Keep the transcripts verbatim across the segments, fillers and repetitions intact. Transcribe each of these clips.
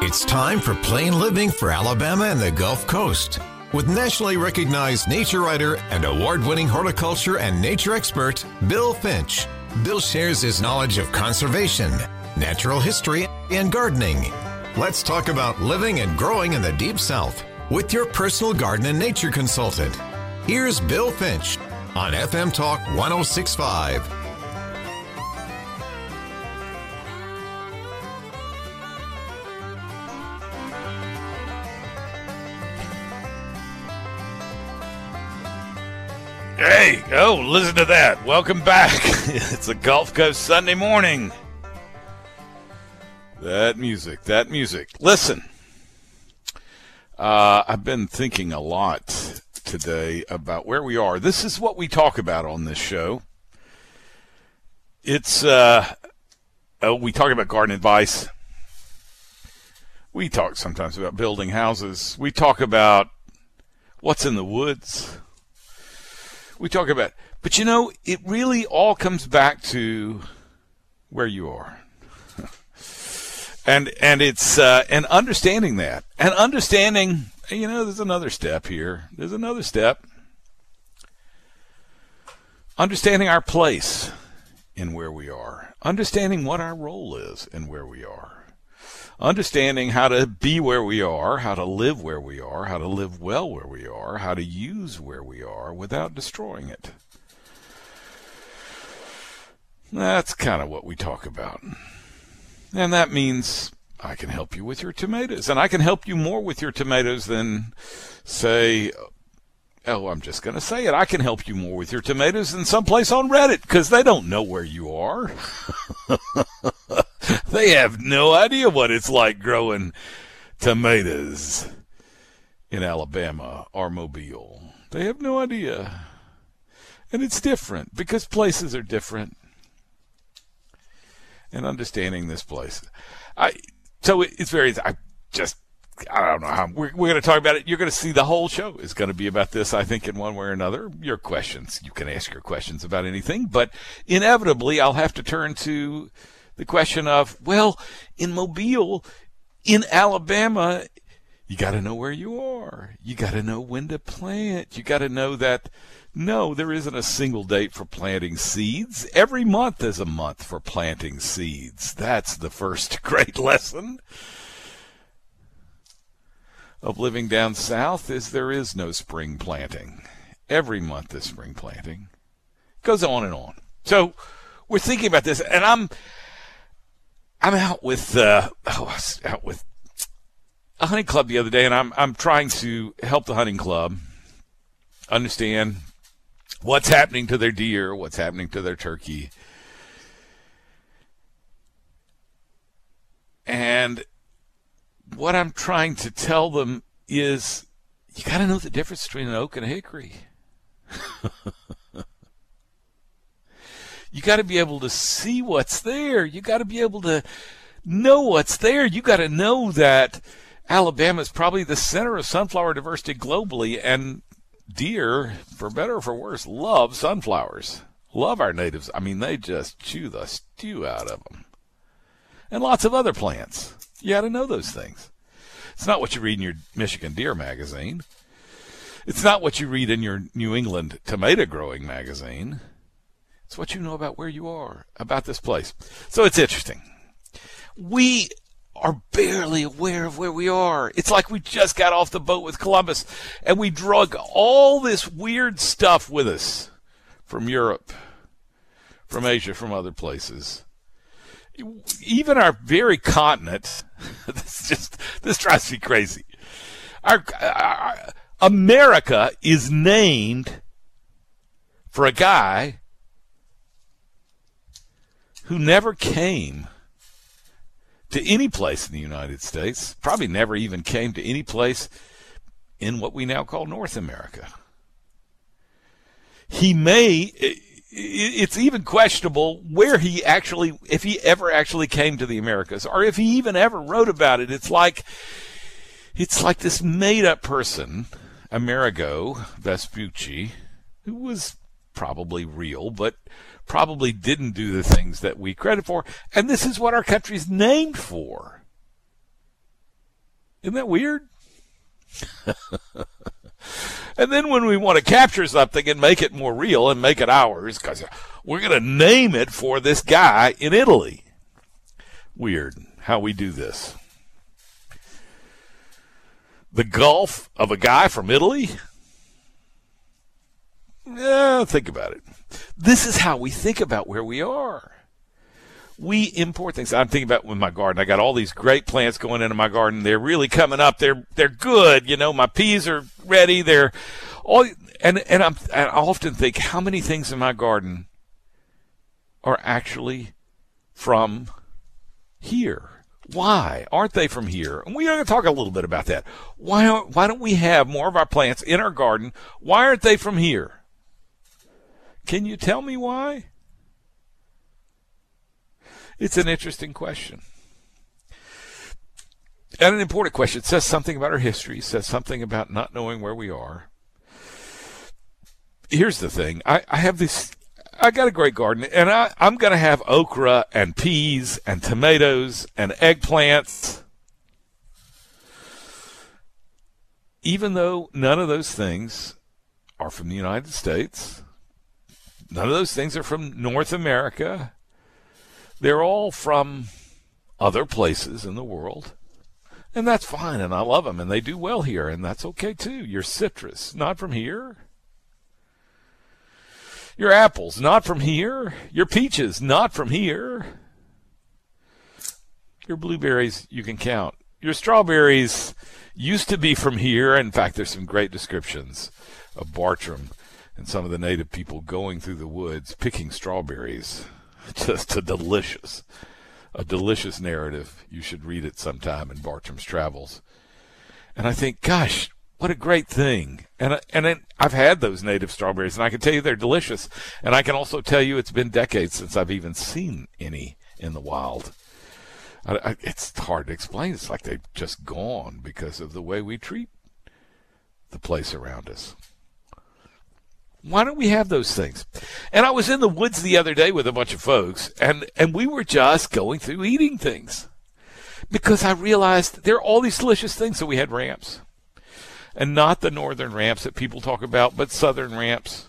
It's time for Plain Living for Alabama and the Gulf Coast with nationally recognized nature writer and award-winning horticulture and nature expert, Bill Finch. Bill shares his knowledge of conservation, natural history, and gardening. Let's talk about living and growing in the Deep South with your personal garden and nature consultant. Here's Bill Finch on F M Talk one oh six point five. Hey, oh, listen to that. Welcome back. It's a Gulf Coast Sunday morning. That music, that music. Listen, uh, I've been thinking a lot today about where we are. This is what we talk about on this show. It's, uh, oh, we talk about garden advice. We talk sometimes about building houses. We talk about what's in the woods. We talk about, but you know, it really all comes back to where you are. and and it's, uh, and understanding that. And understanding, you know, there's another step here. There's another step. Understanding our place in where we are. Understanding what our role is in where we are. Understanding how to be where we are, how to live where we are, how to live well where we are, how to use where we are without destroying it. That's kind of what we talk about. And that means I can help you with your tomatoes. And I can help you more with your tomatoes than, say, oh, I'm just going to say it. I can help you more with your tomatoes than someplace on Reddit because they don't know where you are. They have no idea what it's like growing tomatoes in Alabama or Mobile. They have no idea. And it's different because places are different. And understanding this place. I so it's very, I just, I don't know how, we're, we're going to talk about it. You're going to see the whole show is going to be about this, I think, in one way or another. Your questions, you can ask your questions about anything, but inevitably I'll have to turn to the question of, well, in Mobile, in Alabama, you got to know where you are. You got to know when to plant. You got to know that, no, there isn't a single date for planting seeds. Every month is a month for planting seeds. That's the first great lesson of living down south is there is no spring planting. Every month is spring planting. It goes on and on. So we're thinking about this, and I'm I'm out with uh, oh, I was out with a hunting club the other day, and I'm I'm trying to help the hunting club understand what's happening to their deer, what's happening to their turkey, and what I'm trying to tell them is you got to know the difference between an oak and a hickory. You got to be able to see what's there. You got to be able to know what's there. You got to know that Alabama is probably the center of sunflower diversity globally, and deer, for better or for worse, love sunflowers. Love our natives. I mean, they just chew the stew out of them. And lots of other plants. You got to know those things. It's not what you read in your Michigan Deer magazine. It's not what you read in your New England tomato growing magazine. It's what you know about where you are, about this place. So it's interesting. We are barely aware of where we are. It's like we just got off the boat with Columbus, and we drug all this weird stuff with us from Europe, from Asia, from other places. Even our very continent, this just this drives me crazy. Our, our America is named for a guy who never came to any place in the United States, probably never even came to any place in what we now call North America. He may, it's even questionable where he actually, if he ever actually came to the Americas, or if he even ever wrote about it. It's like, it's like this made-up person, Amerigo Vespucci, who was probably real, but probably didn't do the things that we credit for. And this is what our country's named for. Isn't that weird? And then when we want to capture something and make it more real and make it ours, because we're going to name it for this guy in Italy. Weird how we do this. The Gulf of a guy from Italy? Yeah, think about it. This is how we think about where we are. We import things. I'm thinking about with my garden. I got all these great plants going into my garden. They're really coming up. They're they're good. You know, my peas are ready. They're all and and I'm I often think how many things in my garden are actually from here. Why aren't they from here? And we're going to talk a little bit about that. Why aren't, why don't we have more of our plants in our garden? Why aren't they from here? Can you tell me why? It's an interesting question. And an important question. It says something about our history. It says something about not knowing where we are. Here's the thing. I, I have this, I got a great garden, and I, I'm going to have okra and peas and tomatoes and eggplants. Even though none of those things are from the United States, none of those things are from North America. They're all from other places in the world, and that's fine, and I love them, and they do well here, and that's okay too. Your citrus, not from here. Your apples, not from here. Your peaches, not from here. Your blueberries, you can count. Your strawberries used to be from here. In fact, there's some great descriptions of Bartram and some of the native people going through the woods picking strawberries. Just a delicious, a delicious narrative. You should read it sometime in Bartram's Travels. And I think, gosh, what a great thing. And, and it, I've had those native strawberries, and I can tell you they're delicious. And I can also tell you it's been decades since I've even seen any in the wild. I, I, it's hard to explain. It's like they've just gone because of the way we treat the place around us. Why don't we have those things? And I was in the woods the other day with a bunch of folks, and, and we were just going through eating things because I realized there are all these delicious things. So we had ramps, and not the northern ramps that people talk about, but southern ramps,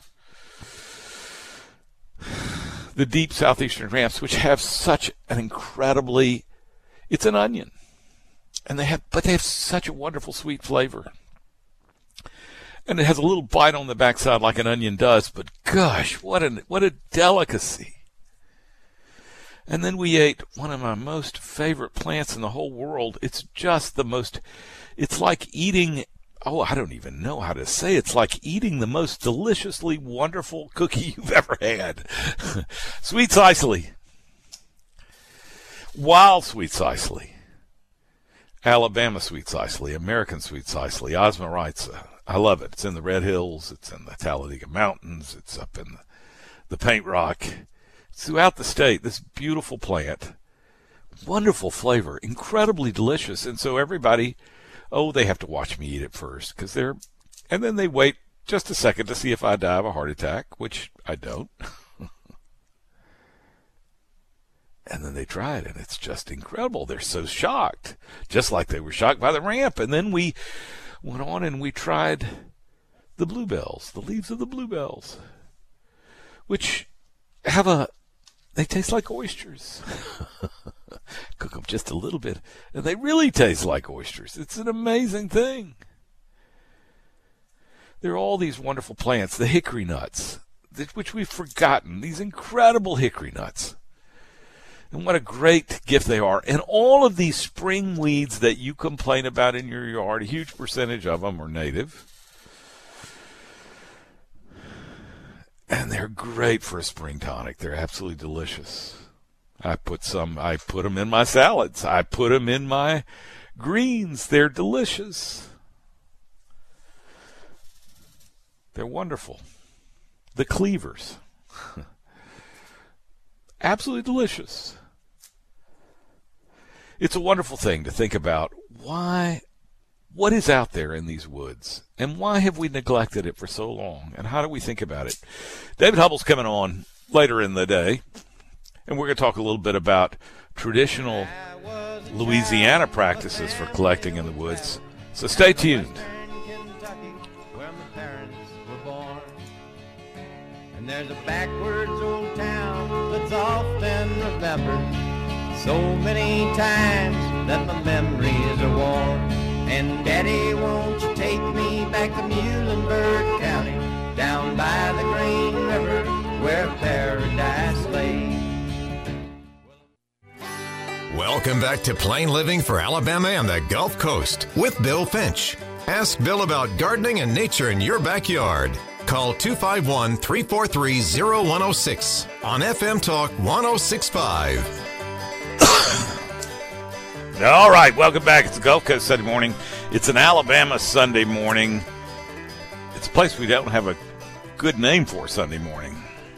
the deep southeastern ramps, which have such an incredibly, it's an onion, and they have, but they have such a wonderful sweet flavor. And it has a little bite on the backside like an onion does, but gosh, what a what a delicacy. And then we ate one of my most favorite plants in the whole world. It's just the most, it's like eating, oh, I don't even know how to say it. It's like eating the most deliciously wonderful cookie you've ever had. Sweet Sicily. Wild Sweet Sicily. Alabama Sweet Sicily. American Sweet Sicily. Osmoritza. I love it. It's in the Red Hills. It's in the Talladega Mountains. It's up in the, the Paint Rock. It's throughout the state. This beautiful plant. Wonderful flavor. Incredibly delicious. And so everybody, oh, they have to watch me eat it first. Because they're, and then they wait just a second to see if I die of a heart attack, which I don't. And then they try it, and it's just incredible. They're so shocked. Just like they were shocked by the ramp. And then we went on and we tried the bluebells, the leaves of the bluebells, which have a, they taste like oysters. Cook them just a little bit, and they really taste like oysters. It's an amazing thing. There are all these wonderful plants, the hickory nuts, which we've forgotten, these incredible hickory nuts. And what a great gift they are. And all of these spring weeds that you complain about in your yard, a huge percentage of them are native. And they're great for a spring tonic. They're absolutely delicious. I put some, I put them in my salads. I put them in my greens. They're delicious. They're wonderful. The cleavers. Absolutely delicious. It's a wonderful thing to think about why, what is out there in these woods, and why have we neglected it for so long, and how do we think about it? David Hubbell's coming on later in the day, and we're going to talk a little bit about traditional Louisiana practices for collecting in the woods. So stay tuned. And there's a backwards old town that's often remembered so many times that my memories are worn. And Daddy, won't you take me back to Muhlenberg County, down by the Green River where paradise lay. Welcome back to Plain Living for Alabama and the Gulf Coast with Bill Finch. Ask Bill about gardening and nature in your backyard. Call two five one, three four three, zero one zero six on F M Talk one oh six point five. All right, welcome back. It's the Gulf Coast Sunday morning. It's an Alabama Sunday morning. It's a place we don't have a good name for Sunday morning.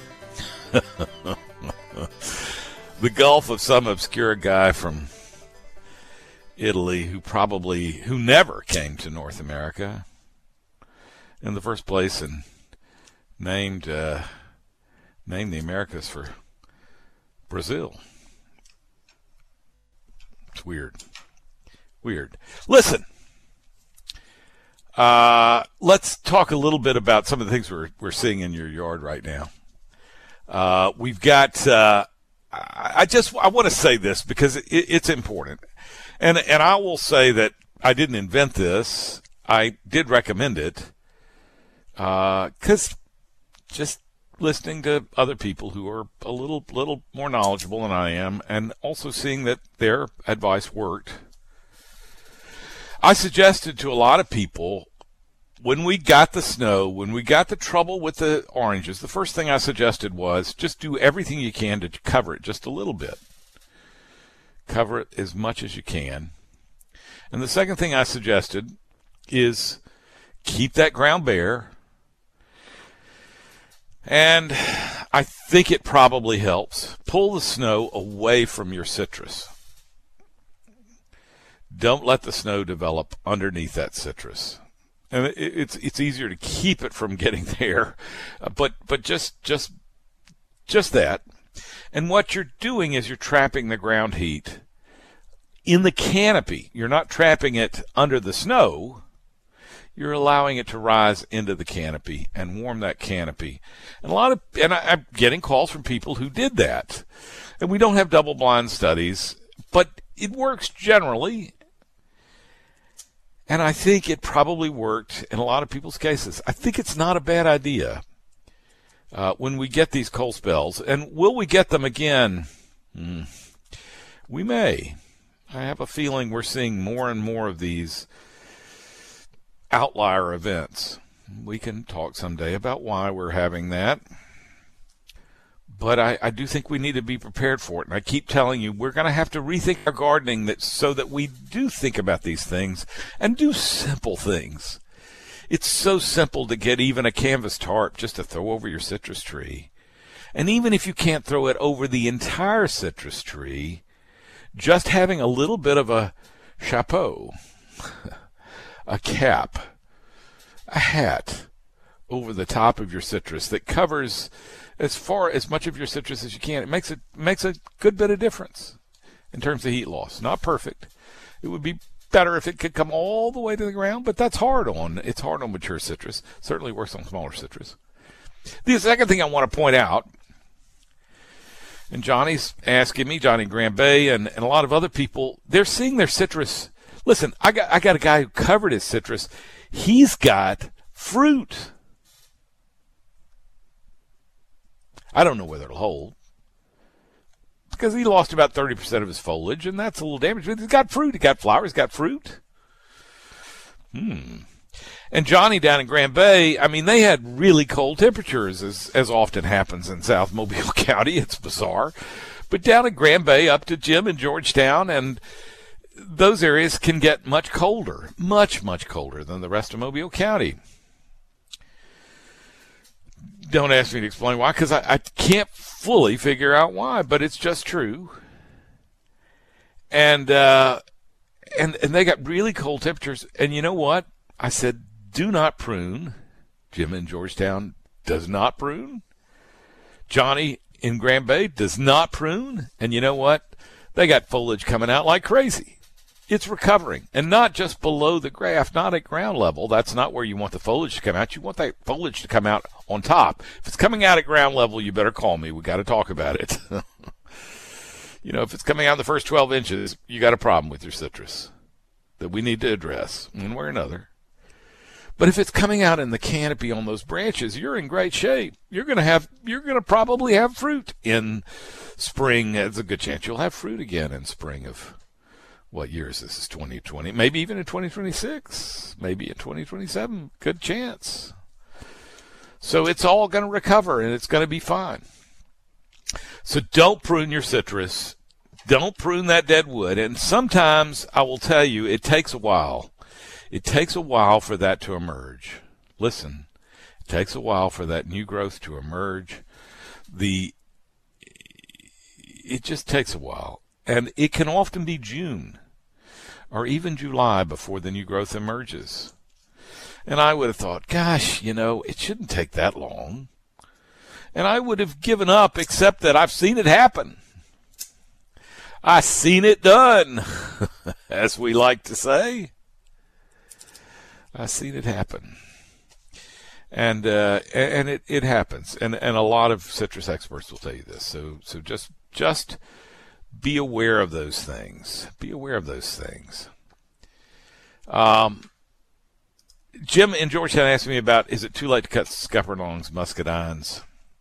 The Gulf of some obscure guy from Italy who probably, who never came to North America in the first place and named, uh, named the Americas for Brazil. It's weird. Weird. Listen, uh, let's talk a little bit about some of the things we're we're seeing in your yard right now. Uh, we've got. Uh, I just I want to say this because it, it's important, and and I will say that I didn't invent this. I did recommend it because uh, just listening to other people who are a little little more knowledgeable than I am, and also seeing that their advice worked. I suggested to a lot of people when we got the snow, when we got the trouble with the oranges, the first thing I suggested was just do everything you can to cover it just a little bit. Cover it as much as you can. And the second thing I suggested is keep that ground bare. And I think it probably helps. Pull the snow away from your citrus. Don't let the snow develop underneath that citrus. And it's it's easier to keep it from getting there, but but just just just that. And what you're doing is you're trapping the ground heat in the canopy. You're not trapping it under the snow. You're allowing it to rise into the canopy and warm that canopy. And a lot of and I, I'm getting calls from people who did that. And we don't have double-blind studies, but it works generally. And I think it probably worked in a lot of people's cases. I think it's not a bad idea uh, when we get these cold spells. And will we get them again? Mm, we may. I have a feeling we're seeing more and more of these outlier events. We can talk someday about why we're having that. But I, I do think we need to be prepared for it. And I keep telling you, we're going to have to rethink our gardening that, so that we do think about these things and do simple things. It's so simple to get even a canvas tarp just to throw over your citrus tree. And even if you can't throw it over the entire citrus tree, just having a little bit of a chapeau, a cap, a hat over the top of your citrus that covers as far as much of your citrus as you can. It makes it makes a good bit of difference in terms of heat loss. Not perfect. It would be better if it could come all the way to the ground, but that's hard on it's hard on mature citrus. Certainly works on smaller citrus. The second thing I want to point out, and Johnny's asking me, Johnny Grand Bay, and, and a lot of other people, they're seeing their citrus. Listen, I got I got a guy who covered his citrus. He's got fruit. I don't know whether it'll hold because he lost about thirty percent of his foliage, and that's a little damage. But he's got fruit. He's got flowers. He's got fruit. Hmm. And Johnny down in Grand Bay, I mean, they had really cold temperatures, as, as often happens in South Mobile County. It's bizarre. But down in Grand Bay up to Jim in Georgetown, and those areas can get much colder, much, much colder than the rest of Mobile County. Don't ask me to explain why, because I, I can't fully figure out why, but it's just true. And uh, and and they got really cold temperatures. And you know what? I said, do not prune. Jim in Georgetown does not prune. Johnny in Grand Bay does not prune. And you know what? they got foliage coming out like crazy. It's recovering, and not just below the graft, not at ground level. That's not where you want the foliage to come out. You want that foliage to come out on top. If it's coming out at ground level, you better call me. We got to talk about it. You know, if it's coming out in the first twelve inches, you got a problem with your citrus that we need to address one way or another. But if it's coming out in the canopy on those branches, you're in great shape. You're going to have, you're going to probably have fruit in spring. There's a good chance you'll have fruit again in spring of, what year is this? This is twenty twenty. Maybe even in twenty twenty-six. Maybe in twenty twenty-seven. Good chance. So it's all going to recover, and it's going to be fine. So don't prune your citrus. Don't prune that dead wood. And sometimes, I will tell you, it takes a while. It takes a while for that to emerge. Listen, it takes a while for that new growth to emerge. The It just takes a while. And it can often be June or even July before the new growth emerges. And I would have thought, gosh, you know, it shouldn't take that long. And I would have given up, except that I've seen it happen. I've seen it done, as we like to say. I've seen it happen. And uh, and it, it happens. And and a lot of citrus experts will tell you this. So so just just be aware of those things. Be aware of those things. Um, Jim in Georgetown asked me about, is it too late to cut scuppernongs, muscadines?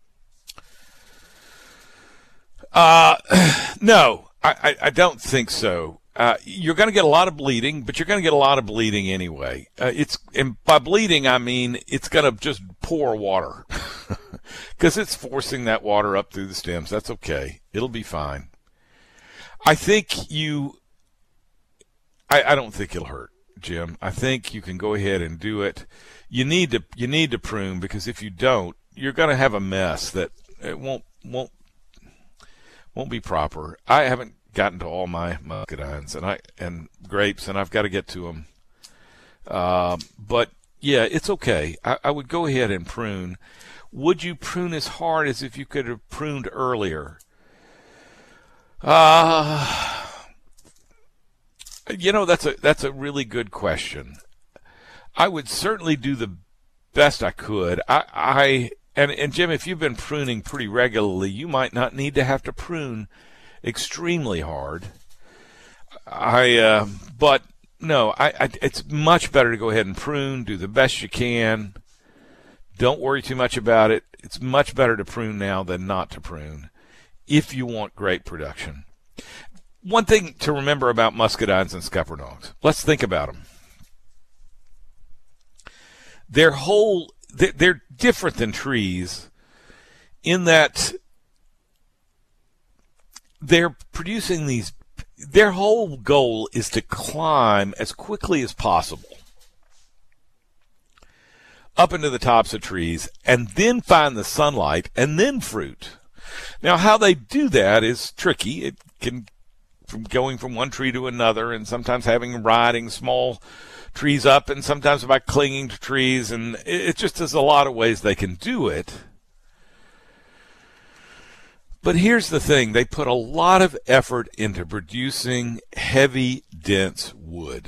Uh, no, I, I, I don't think so. Uh, you're going to get a lot of bleeding, but you're going to get a lot of bleeding anyway. Uh, it's and by bleeding, I mean it's going to just pour water because it's forcing that water up through the stems. That's okay. It'll be fine. I think you I, I don't think it'll hurt, Jim. I think you can go ahead and do it. You need to you need to prune, because if you don't, you're going to have a mess that it won't won't won't be proper. I haven't gotten to all my muscadines and I and grapes, and I've got to get to them. Uh, but yeah, it's okay. I, I would go ahead and prune. Would you prune as hard as if you could have pruned earlier? Uh, you know, that's a that's a really good question. I would certainly do the best I could. I, I and, and Jim, if you've been pruning pretty regularly, you might not need to have to prune extremely hard. I uh, but no, I, I it's much better to go ahead and prune, do the best you can. Don't worry too much about it. It's much better to prune now than not to prune if you want great production. One thing to remember about muscadines and scuppernongs. Let's think about them. Their whole, they're different than trees in that they're producing these, their whole goal is to climb as quickly as possible up into the tops of trees and then find the sunlight and then fruit. Now, how they do that is tricky. It can, from going from one tree to another, and sometimes having riding small trees up, and sometimes by clinging to trees, and it, it just is a lot of ways they can do it. But here's the thing. They put a lot of effort into producing heavy, dense wood.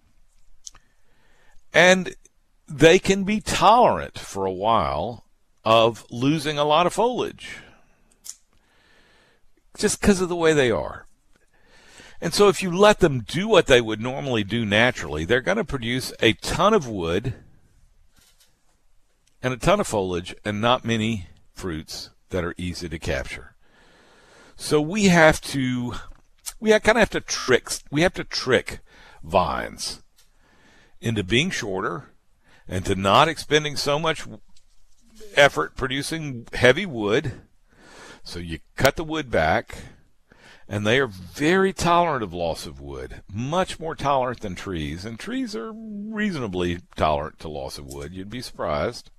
And they can be tolerant for a while of losing a lot of foliage, just because of the way they are. And so if you let them do what they would normally do naturally, they're going to produce a ton of wood and a ton of foliage and not many fruits that are easy to capture. So we have to, we kind of have to trick, we have to trick vines into being shorter and to not expending so much effort producing heavy wood. So you cut the wood back, and they are very tolerant of loss of wood, much more tolerant than trees. And trees are reasonably tolerant to loss of wood. You'd be surprised.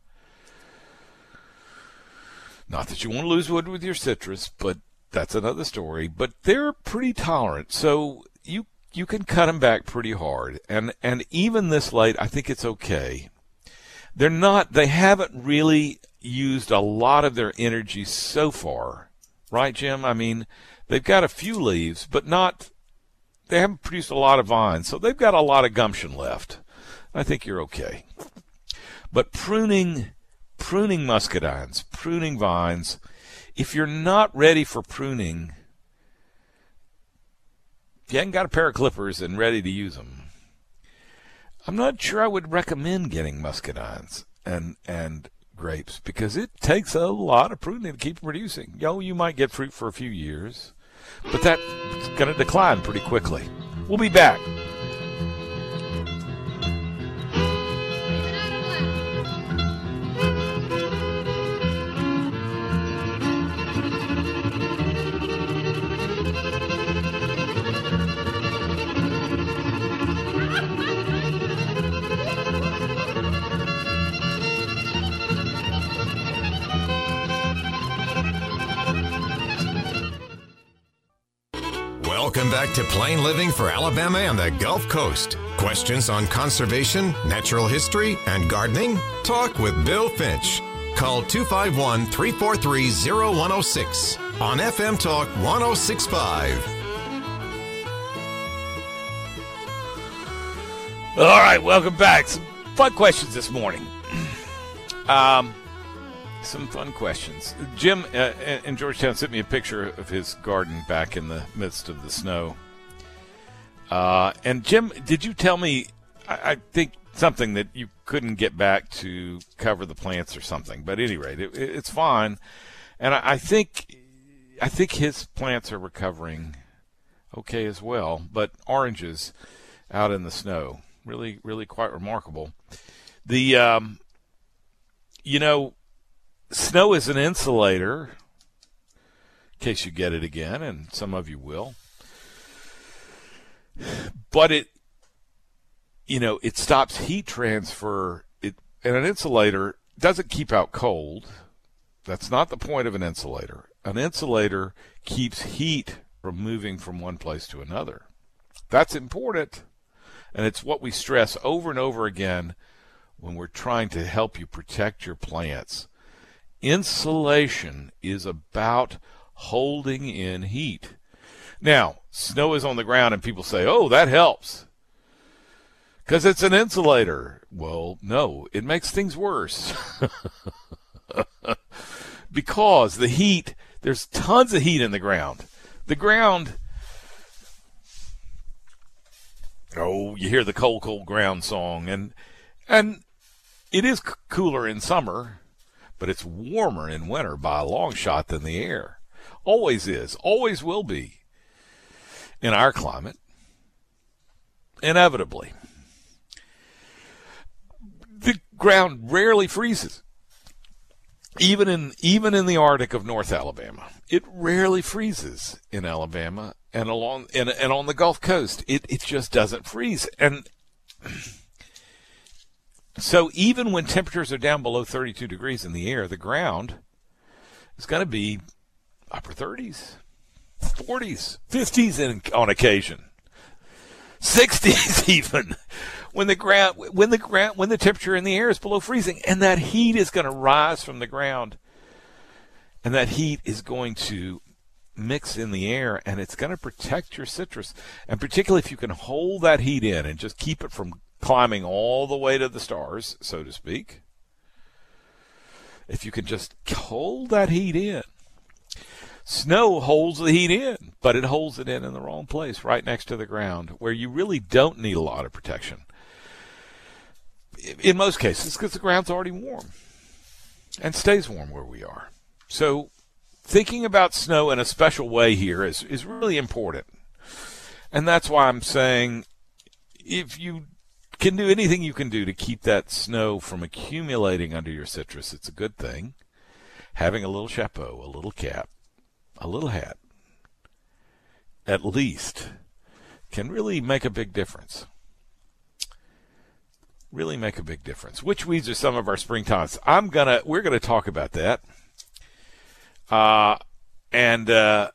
Not that you want to lose wood with your citrus, but that's another story. But they're pretty tolerant, so you you can cut them back pretty hard. And and even this late, I think it's okay. They're not. They haven't really used a lot of their energy so far, right, Jim? I mean, They've got a few leaves, but not, they haven't produced a lot of vines, so they've got a lot of gumption left. I think you're okay. But pruning, pruning muscadines, pruning vines, if you're not ready for pruning, if you haven't got a pair of clippers and ready to use them, I'm not sure I would recommend getting muscadines and and grapes, because it takes a lot of pruning to keep producing. You know, you might get fruit for a few years, but that's going to decline pretty quickly. We'll be back. Welcome back to Plain Living for Alabama and the Gulf Coast. Questions on conservation, natural history, and gardening? Talk with Bill Finch. Call two five one, three four three, zero one zero six on F M Talk one oh six point five. All right, welcome back. Some fun questions this morning. Um, some fun questions. Jim uh, in Georgetown sent me a picture of his garden back in the midst of the snow. Uh, and Jim, did you tell me, I, I think something that you couldn't get back to cover the plants or something, but at any rate, it, it, it's fine. And I, I think, I think his plants are recovering okay as well, but oranges out in the snow, really, really quite remarkable. The, um, you know, snow is an insulator, in case you get it again, and some of you will. But it, you know, it stops heat transfer. It, and an insulator doesn't keep out cold. That's not the point of an insulator. An insulator keeps heat from moving from one place to another. That's important. And it's what we stress over and over again when we're trying to help you protect your plants. Insulation is about holding in heat. Now, snow is on the ground and people say, oh, that helps because it's an insulator. Well, no, it makes things worse. Because the heat, there's tons of heat in the ground. The ground, oh, you hear the cold, cold ground song, and and it is c- cooler in summer, but it's warmer in winter by a long shot than the air. Always is, always will be in our climate, inevitably. The ground rarely freezes. Even in even in the Arctic of North Alabama, it rarely freezes in Alabama and along and, and on the Gulf Coast. It it just doesn't freeze. And so even when temperatures are down below thirty-two degrees in the air, the ground is going to be upper thirties, forties, fifties in, on occasion, sixties even. When the ground, when the ground, when the temperature in the air is below freezing, and that heat is going to rise from the ground, and that heat is going to mix in the air, and it's going to protect your citrus. And particularly if you can hold that heat in and just keep it from climbing all the way to the stars, so to speak. If you can just hold that heat in. Snow holds the heat in, but it holds it in in the wrong place, right next to the ground, where you really don't need a lot of protection. In most cases, because the ground's already warm and stays warm where we are. So thinking about snow in a special way here is, is really important. And that's why I'm saying if you can do anything you can do to keep that snow from accumulating under your citrus, it's a good thing. Having a little chapeau, a little cap, a little hat, at least, can really make a big difference. Really make a big difference. Which weeds are some of our springtimes? I'm gonna, we're gonna talk about that. Uh, and, uh,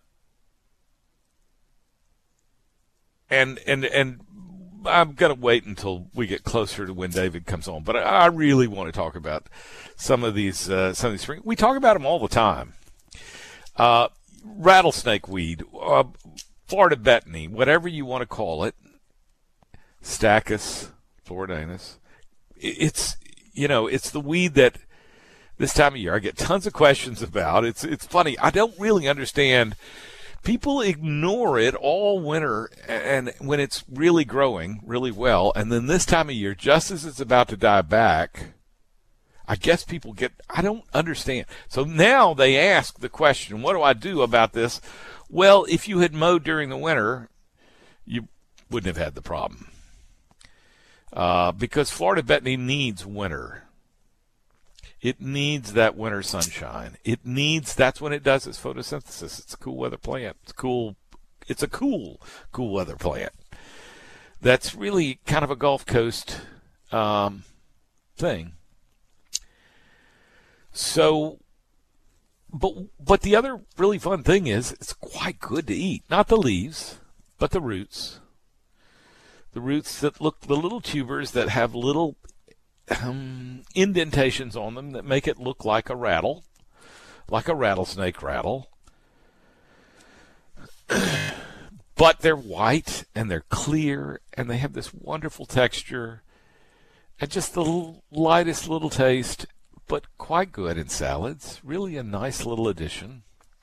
and, and, and I'm gonna wait until we get closer to when David comes on. But I, I really want to talk about some of these, uh, some of these spring. We talk about them all the time. Uh, rattlesnake weed, uh, Florida betony, whatever you want to call it, Stachys floridanus. It's, you know, it's the weed that this time of year I get tons of questions about. It's it's funny. I don't really understand. People ignore it all winter, and when it's really growing really well, and then this time of year, just as it's about to die back, I guess people get, I don't understand. So now they ask the question, what do I do about this? Well, if you had mowed during the winter, you wouldn't have had the problem. Uh, because Florida betony needs winter. It needs that winter sunshine. It needs, that's when it does its photosynthesis. It's a cool weather plant. It's cool. It's a cool, cool weather plant. That's really kind of a Gulf Coast um, thing. So, but but the other really fun thing is it's quite good to eat. Not the leaves, but the roots. The roots that look, the little tubers that have little um, indentations on them that make it look like a rattle, like a rattlesnake rattle. But they're white and they're clear and they have this wonderful texture and just the little, lightest little taste, but quite good in salads. Really a nice little addition.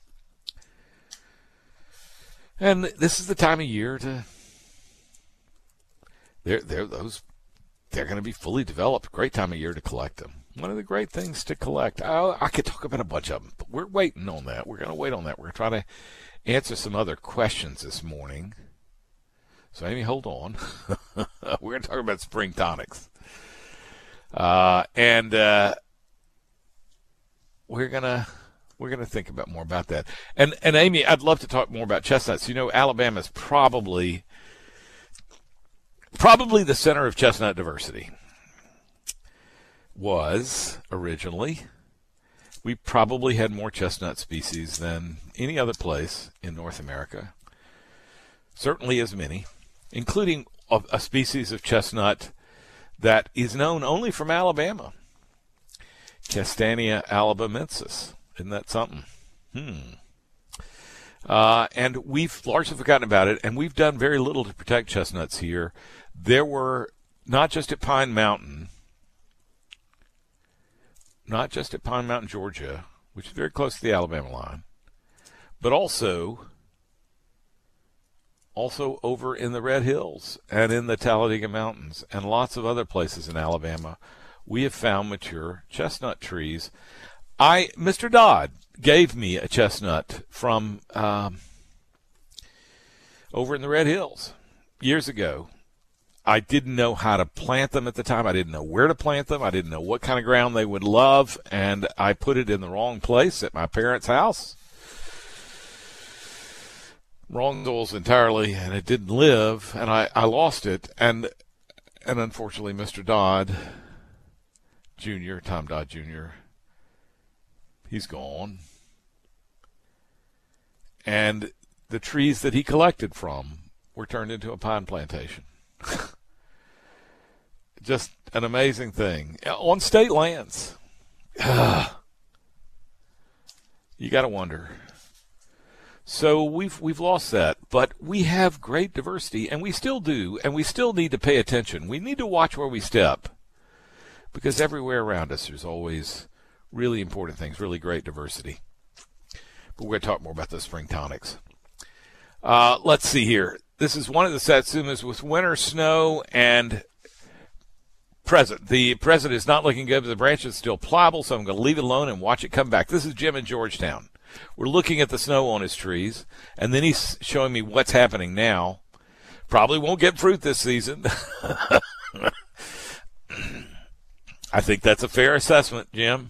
And this is the time of year to, they're, they're those, they're going to be fully developed. Great time of year to collect them. One of the great things to collect. I, I could talk about a bunch of them, but we're waiting on that. We're going to wait on that. We're going to try to answer some other questions this morning. So, Amy, hold on. We're going to talk about spring tonics. Uh, and uh, we're going to we're going to think about more about that. And, and, Amy, I'd love to talk more about chestnuts. You know, Alabama's probably probably the center of chestnut diversity. Was originally. We probably had more chestnut species than any other place in North America. Certainly as many, including a, a species of chestnut that is known only from Alabama. Castanea alabamensis. Isn't that something? Hmm. Uh, and we've largely forgotten about it, and we've done very little to protect chestnuts here. There were, not just at Pine Mountain, not just at Pine Mountain, Georgia, which is very close to the Alabama line, but also also over in the Red Hills and in the Talladega Mountains and lots of other places in Alabama, we have found mature chestnut trees. I, Mister Dodd gave me a chestnut from um, over in the Red Hills years ago. I didn't know how to plant them at the time. I didn't know where to plant them. I didn't know what kind of ground they would love, and I put it in the wrong place at my parents' house. Wrong soils entirely, and it didn't live, and I, I lost it. And and unfortunately, Mister Dodd, Junior, Tom Dodd, Junior, he's gone. And the trees that he collected from were turned into a pine plantation. Just an amazing thing on state lands. You got to wonder. So we've we've lost that, but we have great diversity, and we still do, and we still need to pay attention. We need to watch where we step, because everywhere around us there's always really important things, really great diversity. But we're going to talk more about the spring tonics. Uh, let's see here. This is one of the satsumas with winter snow and present. The present is not looking good, but the branch is still pliable, so I'm going to leave it alone and watch it come back. This is Jim in Georgetown. We're looking at the snow on his trees, and then he's showing me what's happening now. Probably won't get fruit this season. I think that's a fair assessment, Jim.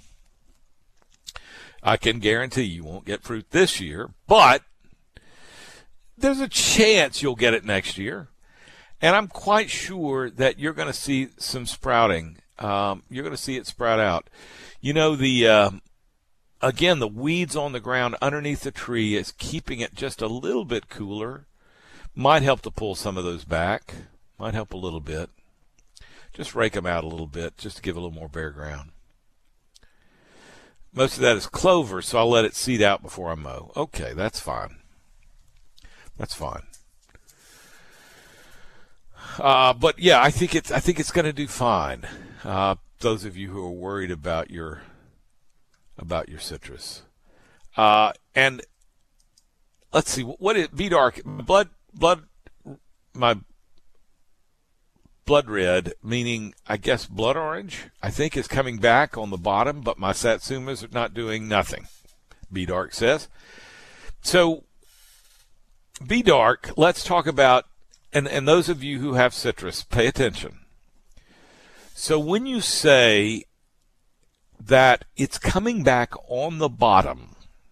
I can guarantee you won't get fruit this year, but there's a chance you'll get it next year. And I'm quite sure that you're going to see some sprouting. Um, you're going to see it sprout out. You know, the uh, again, the weeds on the ground underneath the tree is keeping it just a little bit cooler. Might help to pull some of those back. Might help a little bit. Just rake them out a little bit just to give a little more bare ground. most of that is clover, so I'll let it seed out before I mow. Okay, that's fine. That's fine. Uh, but yeah, I think it's I think it's going to do fine. Uh, those of you who are worried about your about your citrus, uh, and let's see what is B dark blood blood my blood red, meaning I guess blood orange, I think is coming back on the bottom, but my satsumas are not doing nothing. B dark says so. B dark. Let's talk about. And, and those of you who have citrus, pay attention. So when you say that it's coming back on the bottom,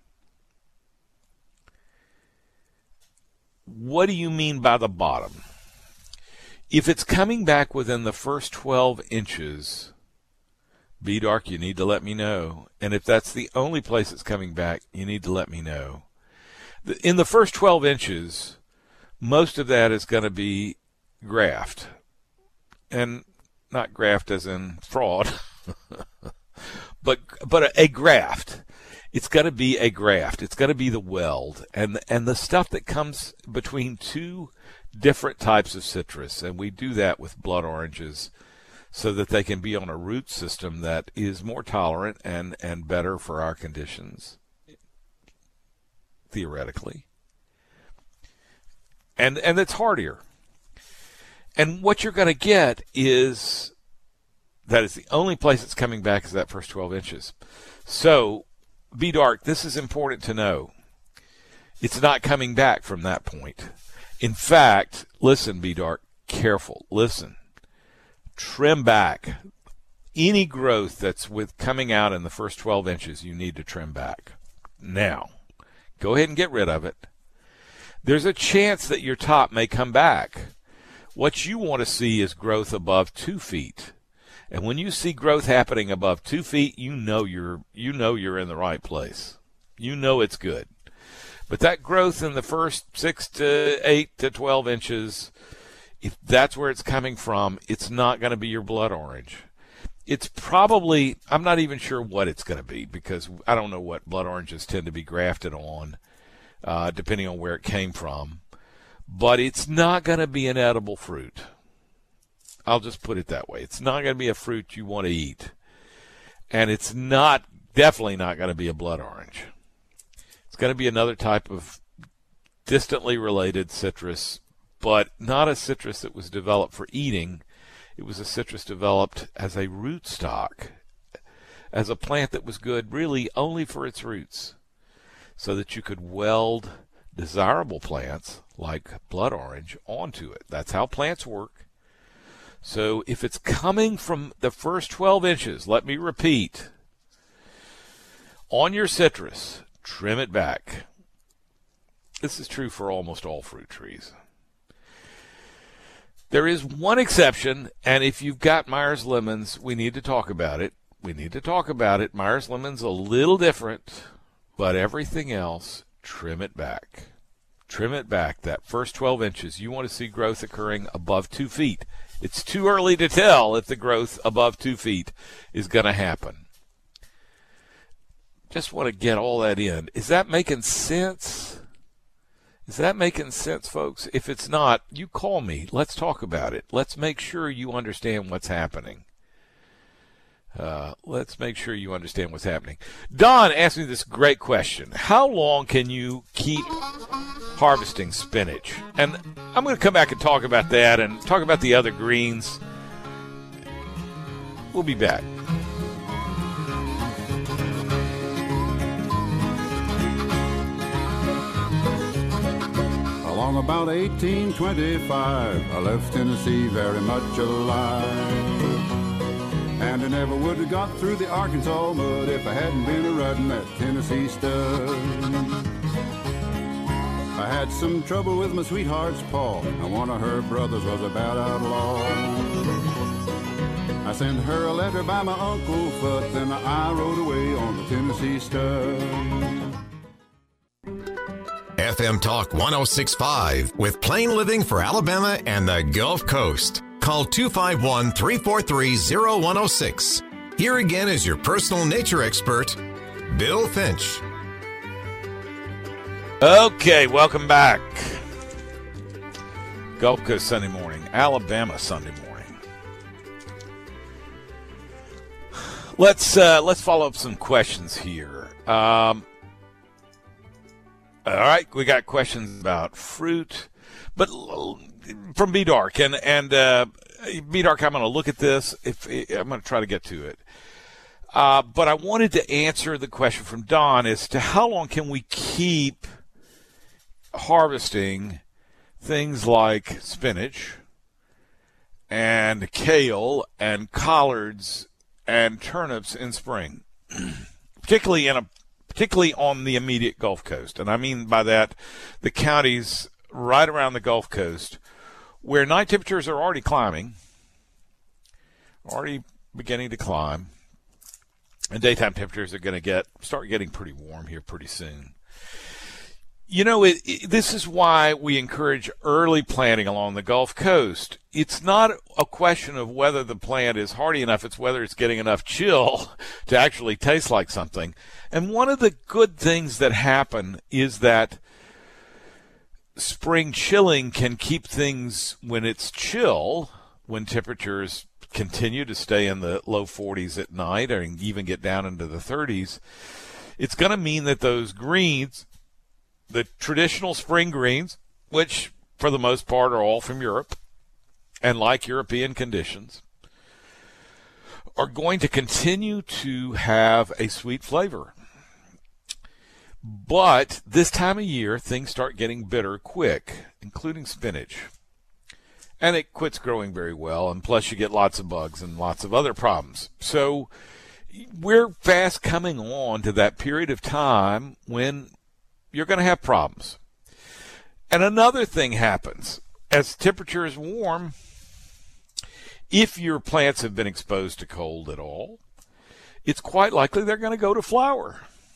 what do you mean by the bottom? If it's coming back within the first twelve inches, B dark, you need to let me know. And if that's the only place it's coming back, you need to let me know. In the first twelve inches, most of that is going to be graft, and not graft as in fraud, but but a, a graft. It's going to be a graft. It's going to be the weld, and and the stuff that comes between two different types of citrus, and we do that with blood oranges, so that they can be on a root system that is more tolerant and and better for our conditions, theoretically. And and it's hardier. And what you're going to get is that is the only place it's coming back is that first twelve inches. So, B dark, this is important to know. It's not coming back from that point. In fact, listen, B dark, careful, listen. Trim back. Any growth that's with coming out in the first twelve inches, you need to trim back. Now, go ahead and get rid of it. There's a chance that your top may come back. What you want to see is growth above two feet. And when you see growth happening above two feet, you know you're you know you're in the right place. You know it's good. But that growth in the first six to eight to twelve inches, if that's where it's coming from, it's not going to be your blood orange. It's probably, I'm not even sure what it's going to be, because I don't know what blood oranges tend to be grafted on. Uh, depending on where it came from. But it's not going to be an edible fruit. I'll just put it that way. It's not going to be a fruit you want to eat. And it's not, definitely not going to be a blood orange. It's going to be another type of distantly related citrus, but not a citrus that was developed for eating. It was a citrus developed as a rootstock, as a plant that was good really only for its roots, so that you could weld desirable plants like blood orange onto it. That's how plants work. So if it's coming from the first twelve inches, let me repeat, on your citrus, trim it back. This is true for almost all fruit trees. There is one exception, and if you've got Myers lemons, we need to talk about it. We need to talk about it. Myers lemon's a little different. But everything else, trim it back. Trim it back. That first twelve inches, you want to see growth occurring above two feet. It's too early to tell if the growth above two feet is going to happen. Just want to get all that in. Is that making sense? Is that making sense, folks? If it's not, you call me. Let's talk about it. Let's make sure you understand what's happening. Uh, let's make sure you understand what's happening. Don asked me this great question. How long can you keep harvesting spinach? And I'm going to come back and talk about that and talk about the other greens. We'll be back. Along about eighteen twenty-five, I left Tennessee very much alive. And I never would have got through the Arkansas mud if I hadn't been a riding that Tennessee stud. I had some trouble with my sweetheart's paw, and one of her brothers was a bad outlaw. I sent her a letter by my Uncle Fudd, then I rode away on the Tennessee stud. F M Talk one oh six point five with Plain Living for Alabama and the Gulf Coast. Call two five one, three four three, oh one oh six. Here again is your personal nature expert, Bill Finch. Okay, welcome back. Gulf Coast Sunday morning, Alabama Sunday morning. Let's uh, let's follow up some questions here. Um, all right, we got questions about fruit, but from B Dark and and uh, B Dark, I'm going to look at this. If I'm going to try to get to it. Uh, but I wanted to answer the question from Don as to how long can we keep harvesting things like spinach and kale and collards and turnips in spring, particularly in a particularly on the immediate Gulf Coast. And I mean by that the counties right around the Gulf Coast where night temperatures are already climbing, already beginning to climb. And daytime temperatures are going to get start getting pretty warm here pretty soon. You know, it, it, this is why we encourage early planting along the Gulf Coast. It's not a question of whether the plant is hardy enough. It's whether it's getting enough chill to actually taste like something. And one of the good things that happen is that spring chilling can keep things when it's chill, when temperatures continue to stay in the low forties at night or even get down into the thirties, it's going to mean that those greens, the traditional spring greens, which for the most part are all from Europe and like European conditions, are going to continue to have a sweet flavor. But this time of year, things start getting bitter quick, including spinach. And it quits growing very well, and plus you get lots of bugs and lots of other problems. So we're fast coming on to that period of time when you're going to have problems. And another thing happens. As temperature is warm, if your plants have been exposed to cold at all, it's quite likely they're going to go to flower.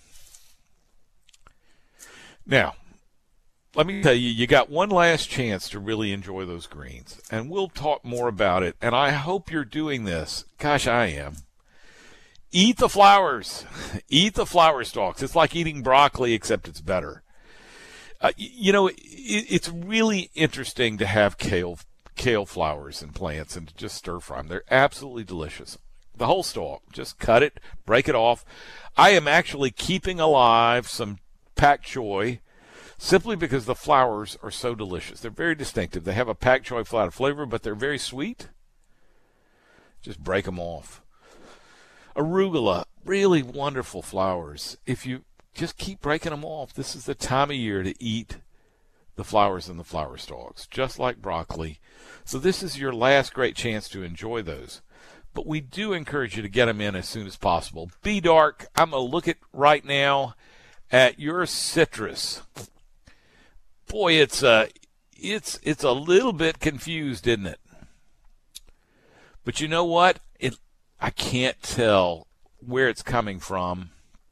Now, let me tell you, you got one last chance to really enjoy those greens, and we'll talk more about it, and I hope you're doing this. Gosh, I am. Eat the flowers. Eat the flower stalks. It's like eating broccoli, except it's better. Uh, you know, it, it's really interesting to have kale kale flowers and plants and to just stir fry them. They're absolutely delicious. The whole stalk. Just cut it, break it off. I am actually keeping alive some pak choi, simply because the flowers are so delicious. They're very distinctive. They have a pak choi flavor, but they're very sweet. Just break them off. Arugula, really wonderful flowers. If you just keep breaking them off, this is the time of year to eat the flowers and the flower stalks, just like broccoli. So this is your last great chance to enjoy those. But we do encourage you to get them in as soon as possible. Be Dark, I'm going to look at right now at your citrus. Boy, it's uh, it's it's a little bit confused, isn't it? But you know what? It I can't tell where it's coming from.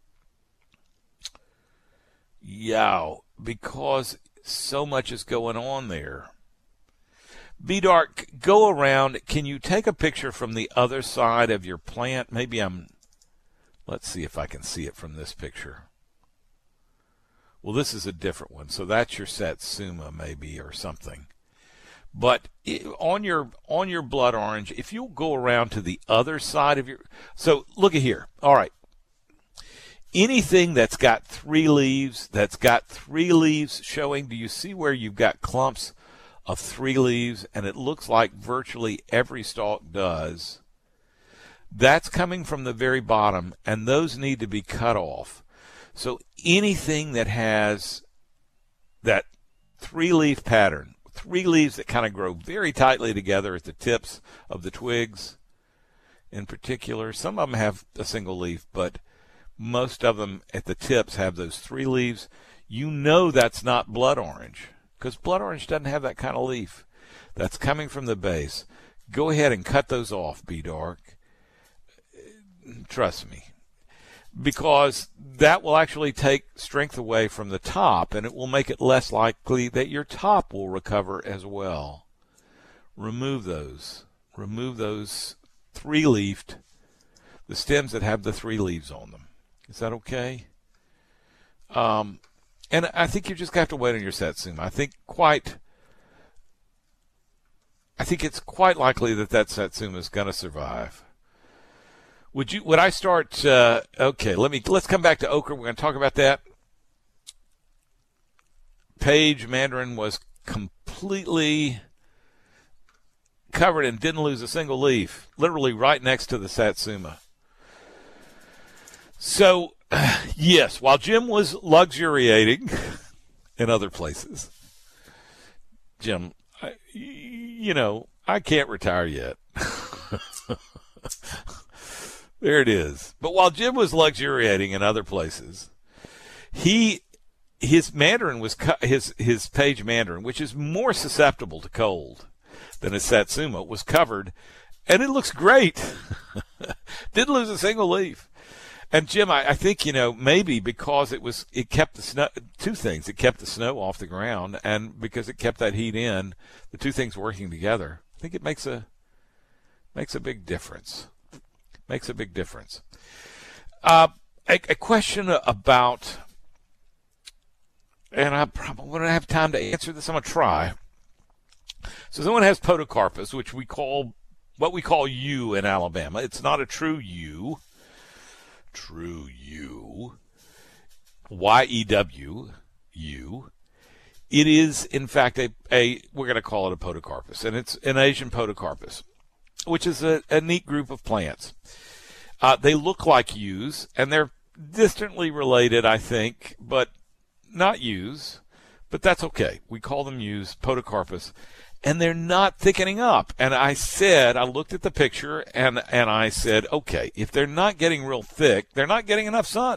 Yeah, because so much is going on there. B Dark, go around. Can you take a picture from the other side of your plant? Maybe I'm. Let's see if I can see it from this picture. Well, this is a different one, so that's your Satsuma maybe or something. But it, on your on your blood orange, if you'll go around to the other side of your, so look at here. All right, anything that's got three leaves, that's got three leaves showing. Do you see where you've got clumps of three leaves, and it looks like virtually every stalk does? That's coming from the very bottom, and those need to be cut off. So anything that has that three-leaf pattern, three leaves that kind of grow very tightly together at the tips of the twigs in particular. Some of them have a single leaf, but most of them at the tips have those three leaves. You know that's not blood orange because blood orange doesn't have that kind of leaf. That's coming from the base. Go ahead and cut those off, Be Dark. Trust me. Because that will actually take strength away from the top, and it will make it less likely that your top will recover as well. Remove those. Remove those three-leafed, the stems that have the three leaves on them. Is that okay? Um, and I think you just have to wait on your Satsuma. I think quite, I think it's quite likely that that Satsuma is going to survive. Would you? Would I start? Uh, okay, let me. Let's come back to okra. We're going to talk about that. Page Mandarin was completely covered and didn't lose a single leaf, literally right next to the Satsuma. So, yes, while Jim was luxuriating in other places, Jim, I, you know, I can't retire yet. There it is. But while Jim was luxuriating in other places, he his Mandarin was his his Page Mandarin, which is more susceptible to cold than his Satsuma, was covered, and it looks great. Didn't lose a single leaf. And Jim, I, I think, you know, maybe because it was, it kept the snow, two things. It kept the snow off the ground, and because it kept that heat in, the two things working together, I think it makes a, makes a big difference. Makes a big difference. Uh, a, a question about, and I probably wouldn't have time to answer this. I'm going to try. So someone has podocarpus, which we call, what we call yew in Alabama. It's not a true yew. True yew. Y E W, yew. It is, in fact, a, a we're going to call it a podocarpus, and it's an Asian podocarpus, which is a, a neat group of plants. Uh, they look like yews, and they're distantly related, I think, but not yews. But that's okay. We call them yews, podocarpus, and they're not thickening up. And I said, I looked at the picture, and, and I said, okay, if they're not getting real thick, they're not getting enough sun.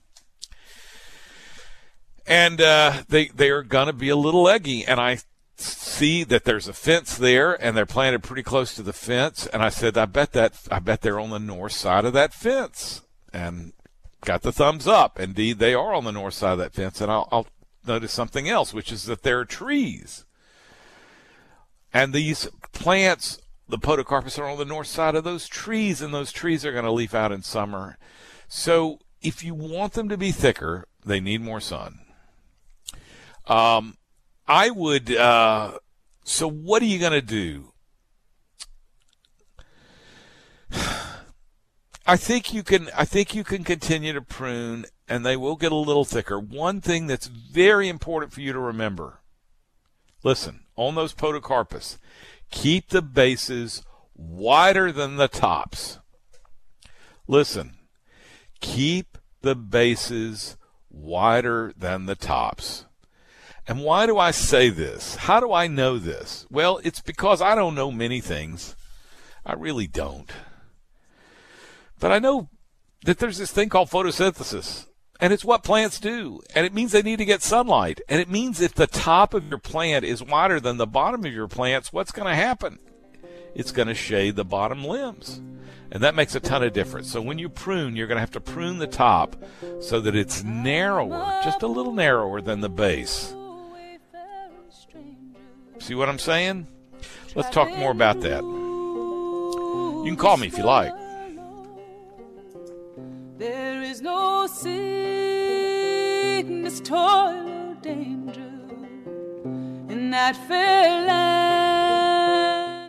And uh, they, they are going to be a little leggy. And I see that there's a fence there, and they're planted pretty close to the fence. And I said, I bet that I bet they're on the north side of that fence. And got the thumbs up. Indeed, they are on the north side of that fence. And I'll, I'll notice something else, which is that there are trees. And these plants, the podocarpus, are on the north side of those trees, and those trees are going to leaf out in summer. So if you want them to be thicker, they need more sun. Um, I would, uh, so what are you going to do? I think you can, I think you can continue to prune, and they will get a little thicker. One thing that's very important for you to remember, listen, on those podocarpus, keep the bases wider than the tops. Listen, keep the bases wider than the tops. And why do I say this? How do I know this? Well, it's because I don't know many things. I really don't. But I know that there's this thing called photosynthesis. And it's what plants do. And it means they need to get sunlight. And it means if the top of your plant is wider than the bottom of your plants, what's going to happen? It's going to shade the bottom limbs. And that makes a ton of difference. So when you prune, you're going to have to prune the top so that it's narrower, just a little narrower than the base. See what I'm saying? Let's talk more about that. You can call me if you like. There is no sickness, toil, or danger in that fair land.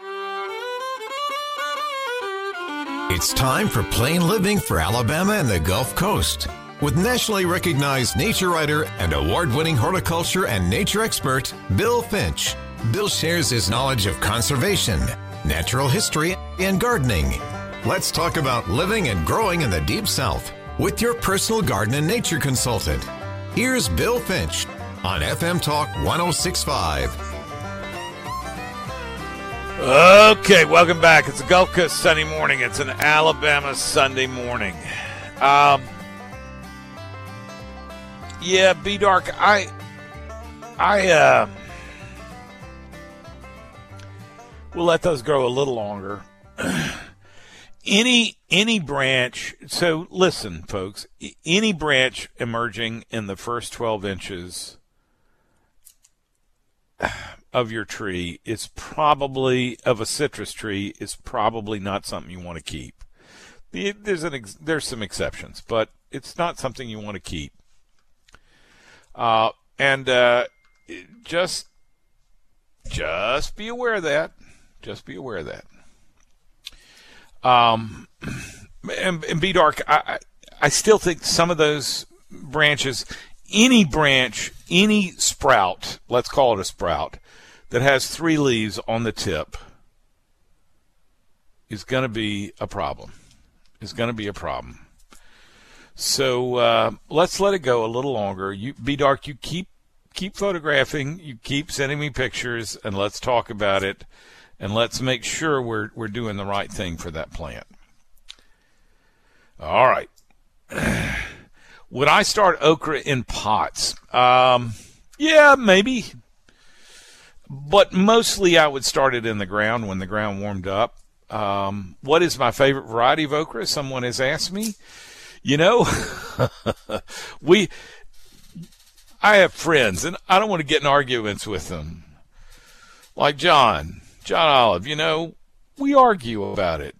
It's time for Plain Living for Alabama and the Gulf Coast with nationally recognized nature writer and award-winning horticulture and nature expert, Bill Finch. Bill shares his knowledge of conservation, natural history, and gardening. Let's talk about living and growing in the Deep South with your personal garden and nature consultant. Here's Bill Finch on F M Talk one oh six point five. Okay, welcome back. It's a Gulf Coast Sunday morning. It's an Alabama Sunday morning. Um, yeah, B-Dark, I, I, uh, we'll let those grow a little longer. Any any branch, so listen, folks, any branch emerging in the first twelve inches of your tree is probably, of a citrus tree, is probably not something you want to keep. The, there's an ex, there's some exceptions, but it's not something you want to keep. Uh, and uh, just just be aware of that. Just be aware of that. Um, and, and B Dark, I I still think some of those branches, any branch, any sprout, let's call it a sprout, that has three leaves on the tip is going to be a problem. Is going to be a problem. So uh, let's let it go a little longer. You, B Dark, you keep keep photographing, you keep sending me pictures, and let's talk about it, and let's make sure we're we're doing the right thing for that plant. All right. Would I start okra in pots? Um, yeah, maybe. But mostly I would start it in the ground when the ground warmed up. Um, what is my favorite variety of okra? Someone has asked me. You know, we, I have friends, and I don't want to get in arguments with them. Like John, John Olive, you know, we argue about it.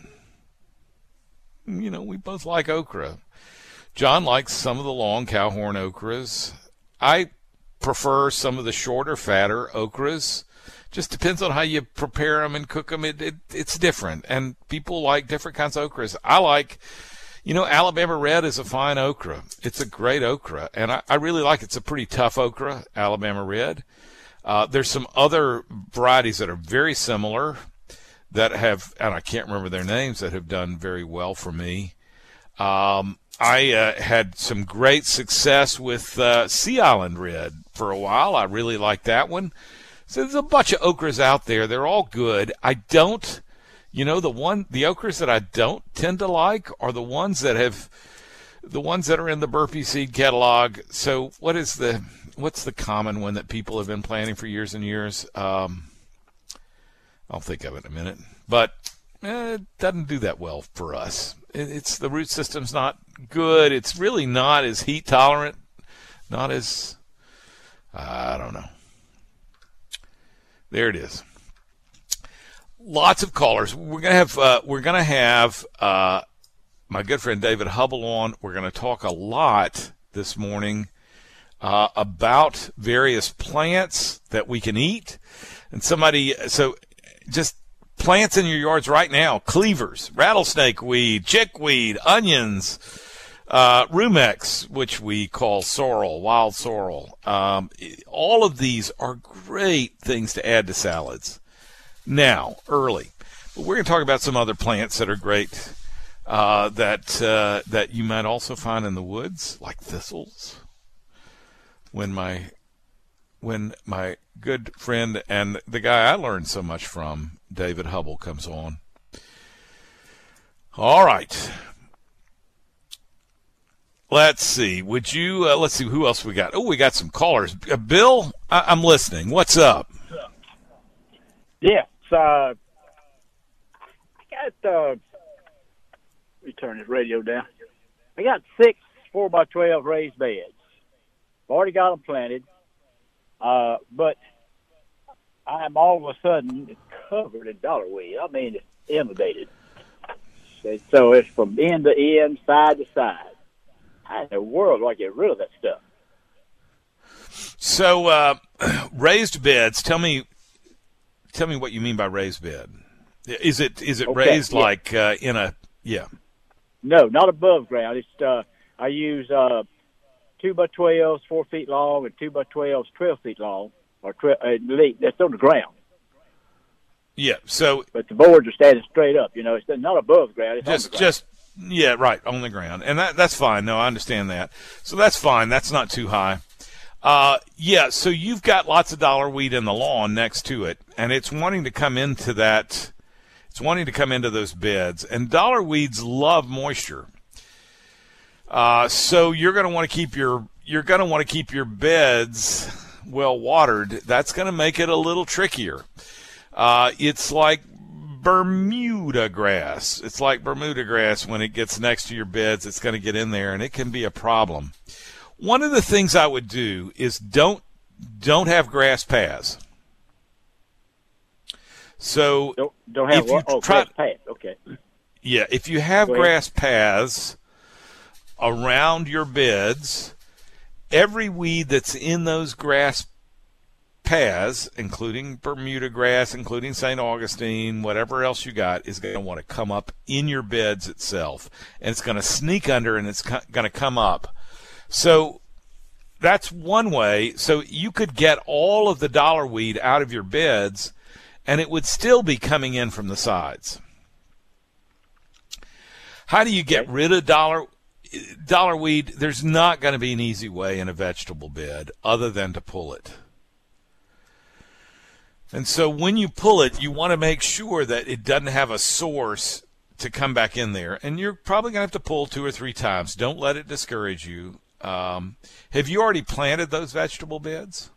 You know, we both like okra. John likes some of the long cowhorn okras. I prefer some of the shorter, fatter okras. Just depends on how you prepare them and cook them. It, it, it's different, and people like different kinds of okras. I like, you know, Alabama Red is a fine okra. It's a great okra, and I, I really like it. It's a pretty tough okra, Alabama Red. Uh, there's some other varieties that are very similar that have, and I can't remember their names, that have done very well for me. Um, I uh, had some great success with uh, Sea Island Red for a while. I really liked that one. So there's a bunch of okras out there. They're all good. I don't, you know, the one, the okras that I don't tend to like are the ones that have, the ones that are in the Burpee Seed catalog. So what is the, what's the common one that people have been planting for years and years? Um, I'll think of it in a minute. But eh, it doesn't do that well for us. It, it's the root system's not good. It's really not as heat tolerant. Not as, I don't know. There it is. Lots of callers. We're gonna have uh, we're gonna have uh, my good friend David Hubble on. We're gonna talk a lot this morning uh, about various plants that we can eat. And somebody, so just plants in your yards right now: cleavers, rattlesnake weed, chickweed, onions, uh, rumex, which we call sorrel, wild sorrel. Um, all of these are great things to add to salads. Now, early, but we're going to talk about some other plants that are great uh, that uh, that you might also find in the woods, like thistles. When my when my good friend and the guy I learned so much from, David Hubble, comes on. All right. Let's see. Would you, uh, let's see, who else we got? Oh, we got some callers. Uh, Bill, I- I'm listening. What's up? Yes. Uh, I got, uh, let me turn this radio down. I got six four by twelve raised beds. I've already got them planted. Uh, but I'm all of a sudden covered in dollarweed. I mean, it's inundated. So it's from end to end, side to side. How in the world do I get rid of that stuff? So uh, raised beds. Tell me, tell me what you mean by raised bed. Is it is it Okay, raised yeah. like uh, in a yeah? No, not above ground. It's uh, I use uh, two by twelves, four feet long, and two by twelves, twelve feet long, or twelve. Uh, that's on the ground. Yeah. So But the boards are standing straight up. You know, it's not above ground. It's just on the ground. just yeah, right, on the ground, and that that's fine. No, I understand that. So that's fine. That's not too high. Uh, yeah. So you've got lots of dollar weed in the lawn next to it, and it's wanting to come into that. It's wanting to come into those beds, and dollar weeds love moisture. Uh, so you're going to want to keep your you're going to want to keep your beds well watered. That's going to make it a little trickier. Uh, it's like Bermuda grass. It's like Bermuda grass. When it gets next to your beds, it's going to get in there, and it can be a problem. One of the things I would do is don't don't have grass paths. So Don't don't have if you what? Oh, try- grass path. Okay. Yeah, if you have Go ahead. grass paths around your beds, every weed that's in those grass paths, including Bermuda grass, including Saint Augustine, whatever else you got, is going to want to come up in your beds itself. And it's going to sneak under and it's co- going to come up. So that's one way. So you could get all of the dollar weed out of your beds, and it would still be coming in from the sides. How do you get rid of dollar dollar weed? There's not going to be an easy way in a vegetable bed other than to pull it. And so when you pull it, you want to make sure that it doesn't have a source to come back in there. And you're probably going to have to pull two or three times. Don't let it discourage you. Um, have you already planted those vegetable beds?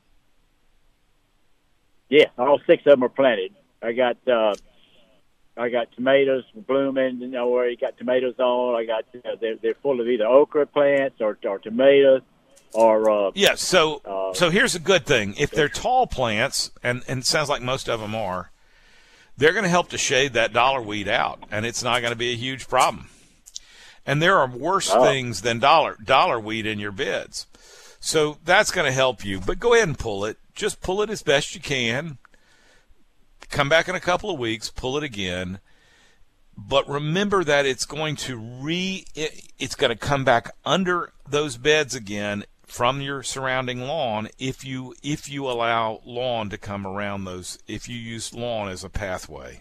Yeah, all six of them are planted. I got uh, I got tomatoes blooming. You know where you got tomatoes on. I got uh, they're they're full of either okra plants or or tomatoes or uh, yeah. So uh, so here's a good thing. If they're tall plants, and and it sounds like most of them are, they're going to help to shade that dollar weed out, and it's not going to be a huge problem. And there are worse oh. things than dollar dollar weed in your beds. So that's going to help you. But go ahead and pull it. Just pull it as best you can. Come back in a couple of weeks, pull it again. But remember that it's going to re it, it's going to come back under those beds again from your surrounding lawn if you if you allow lawn to come around those, if you use lawn as a pathway.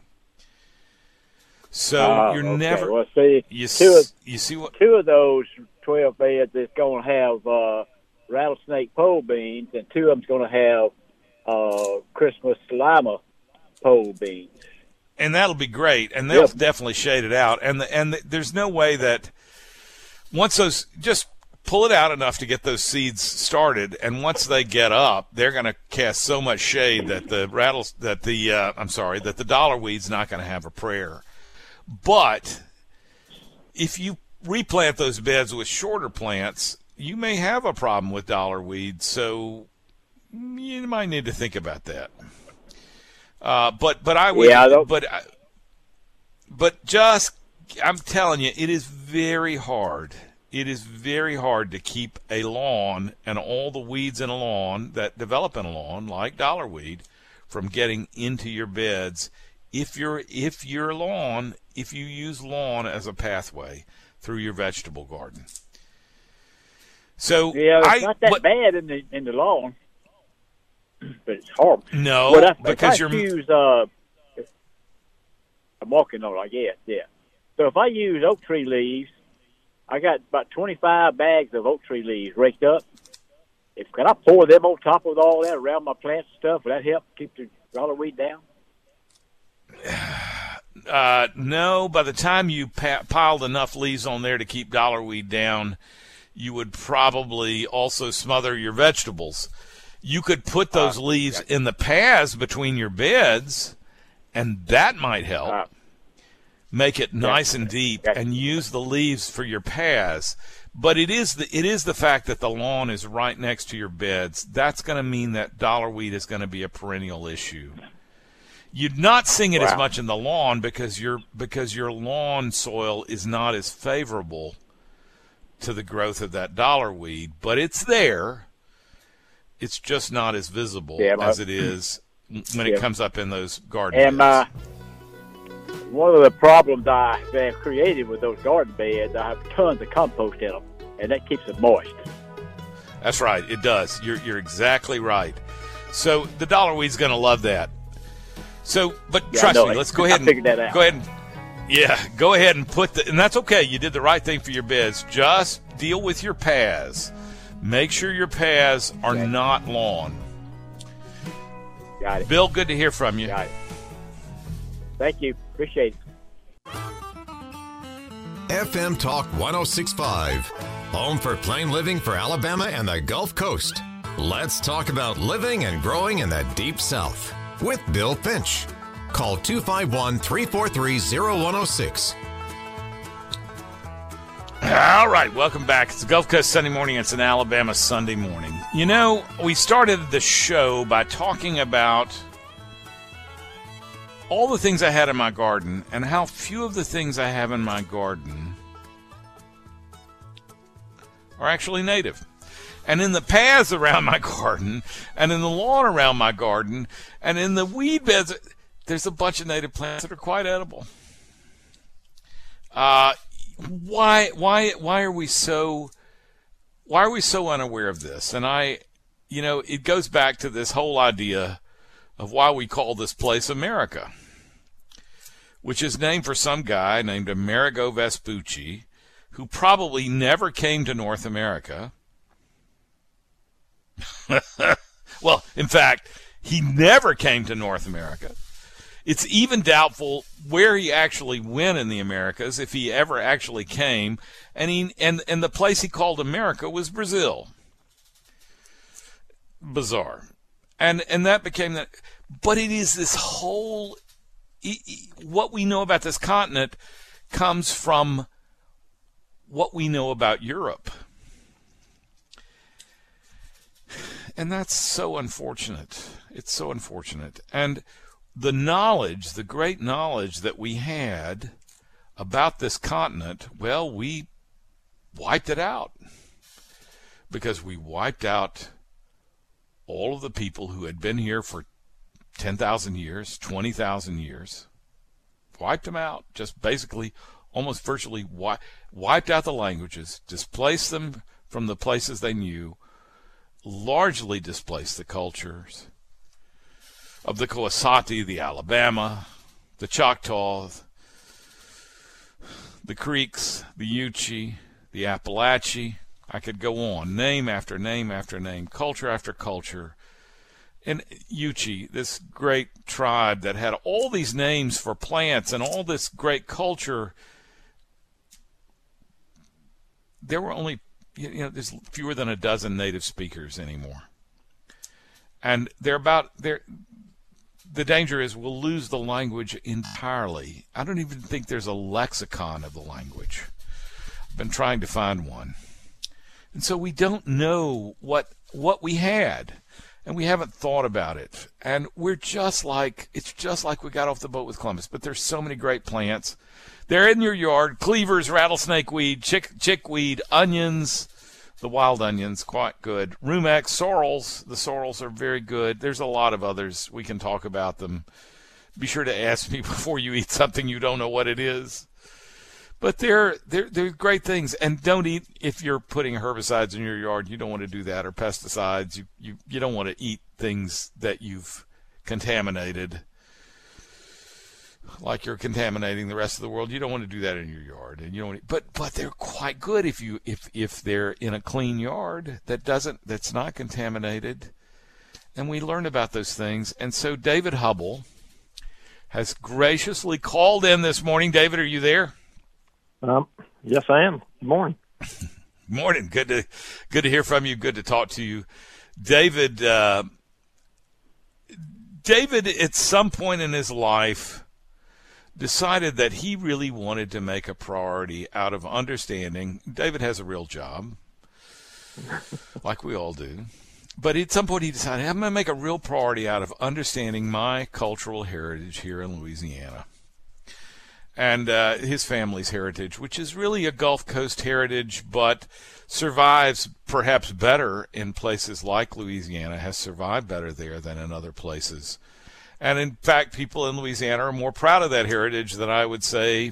So uh, you're okay. never well, see, you, two of, you see what two of those twelve beds is going to have uh, rattlesnake pole beans, and two of them's going to have uh, Christmas lima pole beans. And that'll be great, and they'll Yep. definitely shade it out. And the, and the, there's no way that once those, just pull it out enough to get those seeds started, and once they get up, they're going to cast so much shade that the rattles that the uh, I'm sorry that the dollar weed's not going to have a prayer. But if you replant those beds with shorter plants, you may have a problem with dollar weed. So you might need to think about that. Uh, but but I would, Yeah, I don't- but but just I'm telling you, it is very hard. It is very hard to keep a lawn and all the weeds in a lawn that develop in a lawn, like dollar weed, from getting into your beds. If your if your lawn, if you use lawn as a pathway through your vegetable garden. So Yeah, it's I, not that but, bad in the in the lawn, but it's horrible. No, But if, because if I you're use, uh, I'm walking on, I guess, yeah. So if I use oak tree leaves, I got about twenty-five bags of oak tree leaves raked up. If can I pour them on top of all that around my plants and stuff? Will that help keep the dollar weed down? Uh, no, by the time you pa- piled enough leaves on there to keep dollar weed down, you would probably also smother your vegetables. You could put those Uh, leaves yeah. in the paths between your beds, and that might help. Uh, Make it nice and deep, yeah. and use the leaves for your paths. But it is the it is the fact that the lawn is right next to your beds. That's going to mean that dollar weed is going to be a perennial issue. You'd not sing it as Wow. much in the lawn because your because your lawn soil is not as favorable to the growth of that dollar weed, but it's there. It's just not as visible Yeah, my- as it is when Yeah. it comes up in those garden And uh, beds. one of the problems I have created with those garden beds, I have tons of compost in them, and that keeps them moist. That's right. It does. You're you're exactly right. So the dollar weed's going to love that. So, but Yeah, I trust know me, it. let's go I ahead and figured that out. go ahead and yeah, go ahead and put the and that's okay. You did the right thing for your beds. Just deal with your paths. Make sure your paths are Okay. not lawn. Got it. Bill, good to hear from you. Got it. Thank you. Appreciate it. F M Talk one oh six point five, home for plain living for Alabama and the Gulf Coast. Let's talk about living and growing in the Deep South with Bill Finch. Call two five one, three four three, oh one oh six. All right, welcome back. It's the Gulf Coast Sunday morning. It's an Alabama Sunday morning. You know, we started the show by talking about all the things I had in my garden and how few of the things I have in my garden are actually native. And in the paths around my garden, and in the lawn around my garden, and in the weed beds, there's a bunch of native plants that are quite edible. Uh, why, why, why are we so, why are we so unaware of this? And I, you know, it goes back to this whole idea of why we call this place America, which is named for some guy named Amerigo Vespucci, who probably never came to North America. Well, in fact, he never came to North America. It's even doubtful where he actually went in the Americas, if he ever actually came. And he and, and the place he called America was Brazil. Bizarre. And and that became that. But it is this whole, what we know about this continent comes from what we know about Europe. And that's so unfortunate. It's so unfortunate. And the knowledge, the great knowledge that we had about this continent, well, we wiped it out. Because we wiped out all of the people who had been here for ten thousand years, twenty thousand years. Wiped them out. Just basically, almost virtually wi- wiped out the languages, displaced them from the places they knew, largely displaced the cultures of the Coasati, the Alabama, the Choctaw, the Creeks, the Yuchi, the Appalachee. I could go on, name after name after name, culture after culture. And Yuchi, this great tribe that had all these names for plants and all this great culture, there were only, you know, there's fewer than a dozen native speakers anymore. And they're about, they're, the danger is we'll lose the language entirely. I don't even think there's a lexicon of the language. I've been trying to find one. And so we don't know what what we had, and we haven't thought about it. And we're just like, it's just like we got off the boat with Columbus, but there's so many great plants. They're in your yard: cleavers, rattlesnake weed, chick, chickweed, onions, the wild onions, quite good. Rumex, sorrels, the sorrels are very good. There's a lot of others. We can talk about them. Be sure to ask me before you eat something you don't know what it is. But they're, they're, they're great things. And don't eat, if you're putting herbicides in your yard, you don't want to do that, or pesticides. You, you, you don't want to eat things that you've contaminated, like you're contaminating the rest of the world. You don't want to do that in your yard. And you don't want to, but, but they're quite good if you, if, if they're in a clean yard that doesn't, that's not contaminated. And we learn about those things. And so David Hubble has graciously called in this morning. David, are you there? Um, yes, I am. Good morning. Morning. Good to good to hear from you. Good to talk to you, David. Uh, David, at some point in his life, decided that he really wanted to make a priority out of understanding. David has a real job, like we all do. But at some point, he decided, I'm going to make a real priority out of understanding my cultural heritage here in Louisiana. And uh, his family's heritage, which is really a Gulf Coast heritage, but survives perhaps better in places like Louisiana, has survived better there than in other places. And in fact, people in Louisiana are more proud of that heritage than I would say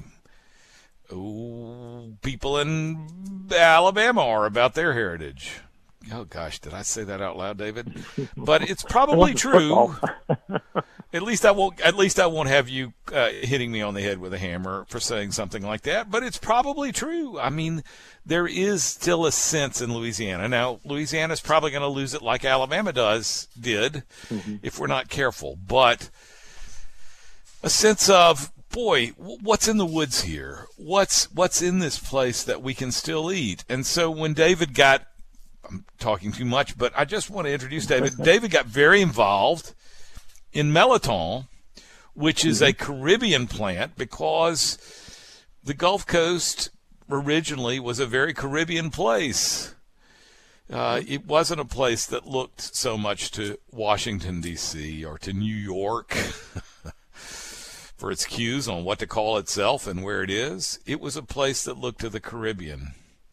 oh, people in Alabama are about their heritage. Oh, gosh, did I say that out loud, David? But it's probably true. At least I won't. At least I won't have you uh, hitting me on the head with a hammer for saying something like that. But it's probably true. I mean, there is still a sense in Louisiana. Now, Louisiana's probably going to lose it like Alabama does did, mm-hmm. if we're not careful. But a sense of, boy, what's in the woods here? What's what's in this place that we can still eat? And so when David got, I'm talking too much, but I just want to introduce David. David got very involved in Melitone, which is a Caribbean plant, because the Gulf Coast originally was a very Caribbean place. Uh, it wasn't a place that looked so much to Washington, D C or to New York. for its cues on what to call itself and where it is, it was a place that looked to the Caribbean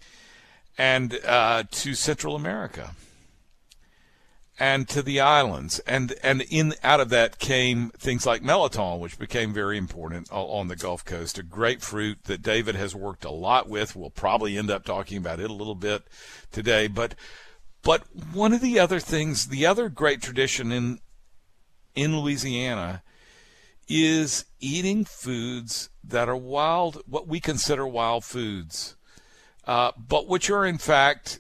and uh, to Central America and to the islands. And and in out of that came things like melitol, which became very important on the Gulf Coast, a great fruit that David has worked a lot with. We'll probably end up talking about it a little bit today. But but one of the other things, the other great tradition in in Louisiana is eating foods that are wild, what we consider wild foods, uh, but which are in fact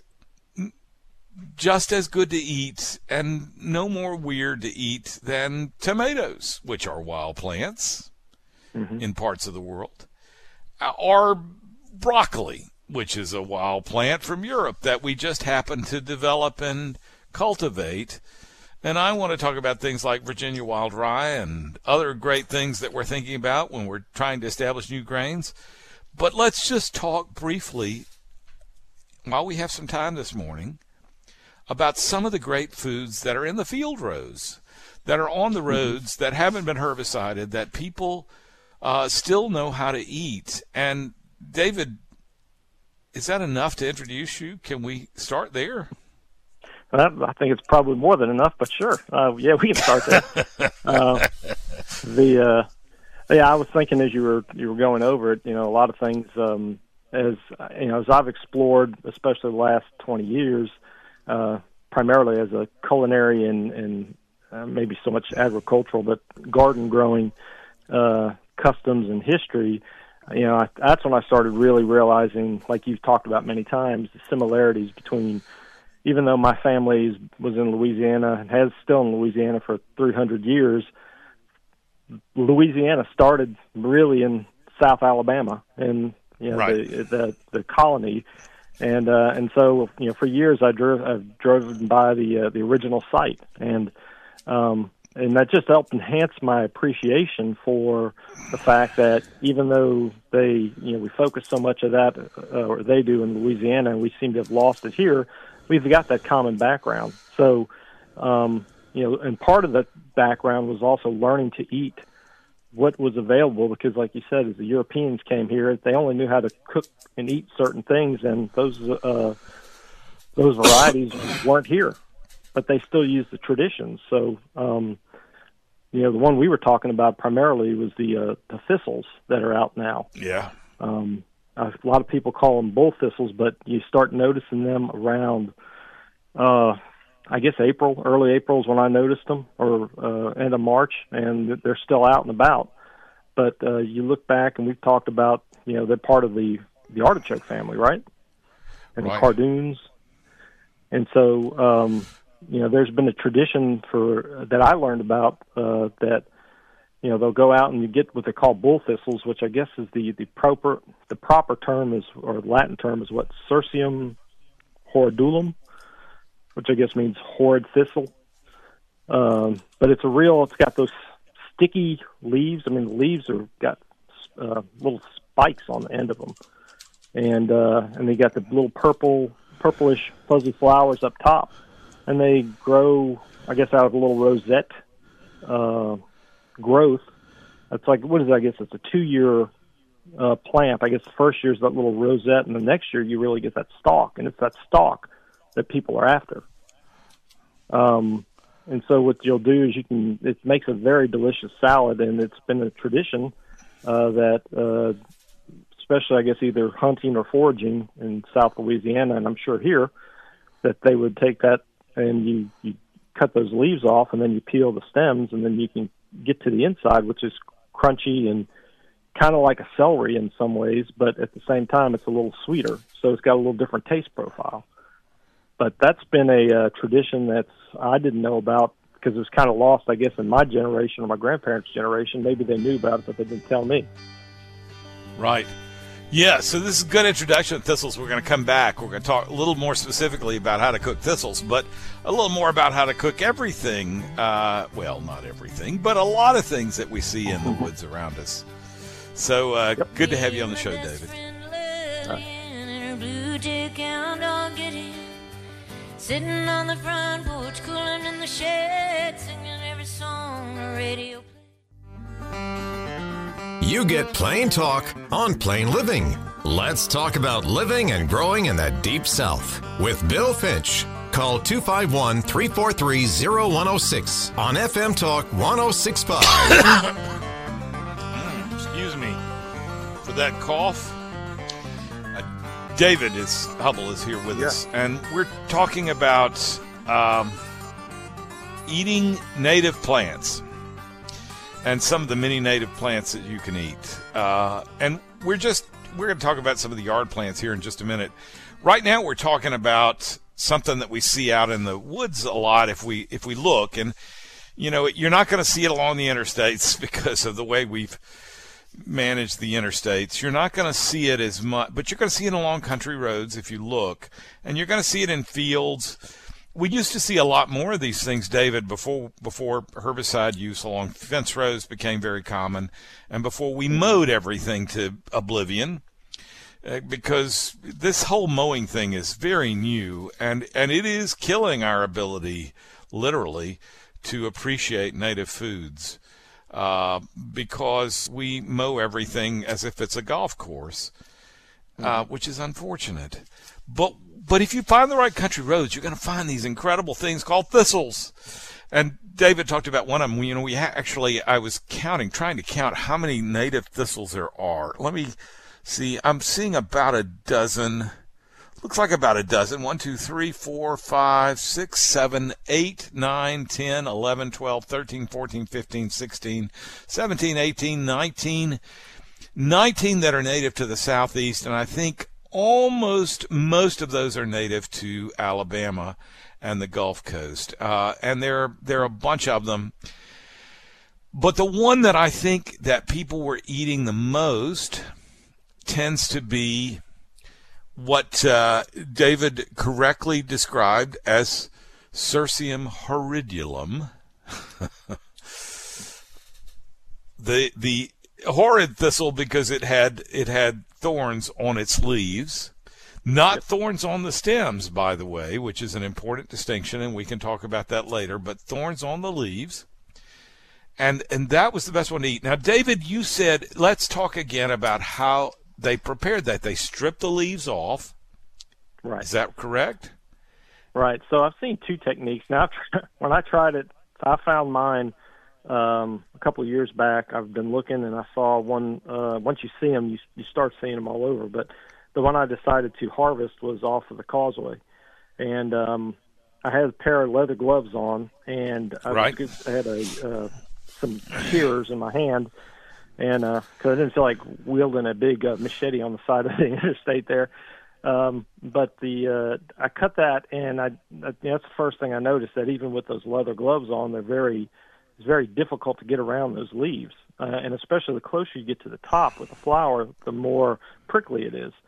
just as good to eat and no more weird to eat than tomatoes, which are wild plants mm-hmm. in parts of the world, or broccoli, which is a wild plant from Europe that we just happen to develop and cultivate. And I want to talk about things like Virginia wild rye and other great things that we're thinking about when we're trying to establish new grains. But let's just talk briefly, while we have some time this morning, about some of the great foods that are in the field rows, that are on the roads, that haven't been herbicided, that people uh, still know how to eat. And David, is that enough to introduce you? Can we start there? Well, I think it's probably more than enough, but sure. Uh, yeah, we can start there. uh, the uh, yeah, I was thinking as you were you were going over it, you know, a lot of things um, as you know, as I've explored, especially the last twenty years, uh, primarily as a culinary and, and uh, maybe so much agricultural, but garden growing uh, customs and history. You know, I, that's when I started really realizing, like you've talked about many times, the similarities between. Even though my family was in Louisiana and has still in Louisiana for three hundred years, Louisiana started really in South Alabama and you know, right. the, the the colony, and uh, and so you know for years I drove I've driven by the uh, the original site, and um, and that just helped enhance my appreciation for the fact that even though they you know we focus so much of that uh, or they do in Louisiana, and we seem to have lost it here. We've got that common background. So, um, you know, and part of that background was also learning to eat what was available because, like you said, as the Europeans came here, they only knew how to cook and eat certain things, and those uh, those varieties weren't here, but they still used the traditions. So, um, you know, the one we were talking about primarily was the uh, the thistles that are out now. Yeah. Um, a lot of people call them bull thistles, but you start noticing them around, uh, I guess, April, early April is when I noticed them, or uh, end of March, and they're still out and about. But uh, you look back, and we've talked about, you know, they're part of the, the artichoke family, right? And right. the cardoons. And so, um, you know, there's been a tradition for that I learned about uh, that, you know, they'll go out and you get what they call bull thistles, which I guess is the, the proper the proper term is, or Latin term is what, Cirsium horridulum, which I guess means horrid thistle. Um, but it's a real, it's got those sticky leaves. I mean, the leaves are got uh, little spikes on the end of them, and uh, and they got the little purple, purplish fuzzy flowers up top, and they grow, I guess, out of a little rosette. Uh, growth. It's like, what is it? I guess it's a two-year uh, plant. I guess the first year is that little rosette, and the next year you really get that stalk, and it's that stalk that people are after. Um, and so what you'll do is you can, it makes a very delicious salad, and it's been a tradition uh, that, uh, especially I guess either hunting or foraging in South Louisiana, and I'm sure here, that they would take that and you, you cut those leaves off, and then you peel the stems, and then you can get to the inside, which is crunchy and kind of like a celery in some ways, but at the same time, it's a little sweeter. So it's got a little different taste profile. But that's been a uh, tradition that's I didn't know about because it was kind of lost, I guess, in my generation or my grandparents' generation. Maybe they knew about it, but they didn't tell me. Right. Yeah, so this is a good introduction to thistles. We're going to come back. We're going to talk a little more specifically about how to cook thistles, but a little more about how to cook everything. Uh, well, not everything, but a lot of things that we see in the woods around us. So uh, yep. Good to have you on the show, David. Sitting on the front porch, cooling in the shed, singing every song the radio plays. You get Plain Talk on Plain Living. Let's talk about living and growing in the Deep South with Bill Finch. Call two five one, three four three, zero one zero six on F M Talk one oh six point five. Excuse me for that cough. Uh, David is Hubble is here with yeah. us, and we're talking about um, eating native plants and some of the many native plants that you can eat. Uh, and we're just we're going to talk about some of the yard plants here in just a minute. Right now, we're talking about something that we see out in the woods a lot if we if we look, and you know, you're not going to see it along the interstates because of the way we've managed the interstates. You're not going to see it as much, but you're going to see it along country roads if you look, and you're going to see it in fields. We used to see a lot more of these things, David, before before herbicide use along fence rows became very common, and before we mowed everything to oblivion. Uh, because this whole mowing thing is very new, and, and it is killing our ability, literally, to appreciate native foods, uh, because we mow everything as if it's a golf course, uh, which is unfortunate. But but if you find the right country roads, you're going to find these incredible things called thistles. And David talked about one of them. You know, we ha- actually, I was counting, trying to count how many native thistles there are. Let me see. I'm seeing about a dozen. Looks like about a dozen. One, two, three, four, five, six, seven, eight, nine, ten, eleven, twelve, thirteen, fourteen, fifteen, sixteen, seventeen, eighteen, nineteen. nineteen that are native to the southeast, and I think almost most of those are native to Alabama and the Gulf Coast. Uh, and there, there are a bunch of them. But the one that I think that people were eating the most tends to be what uh, David correctly described as Cirsium horridulum. the the horrid thistle because it had it had thorns on its leaves, not yep. thorns on the stems, by the way, which is an important distinction, and we can talk about that later, but thorns on the leaves. And and that was the best one to eat. Now, David, you said, let's talk again about how they prepared that. They stripped the leaves off. Right. Is that correct? Right. So I've seen two techniques. Now, when I tried it, I found mine um, a couple of years back. I've been looking, and I saw one. Uh, once you see them, you, you start seeing them all over. But the one I decided to harvest was off of the causeway. And um, I had a pair of leather gloves on, and I, right. was, I had a uh, some shears in my hand, and because uh, I didn't feel like wielding a big uh, machete on the side of the interstate there. Um, but the uh, I cut that, and I, I that's the first thing I noticed, that even with those leather gloves on, they're very it's very difficult to get around those leaves, uh, and especially the closer you get to the top with the flower, the more prickly it is.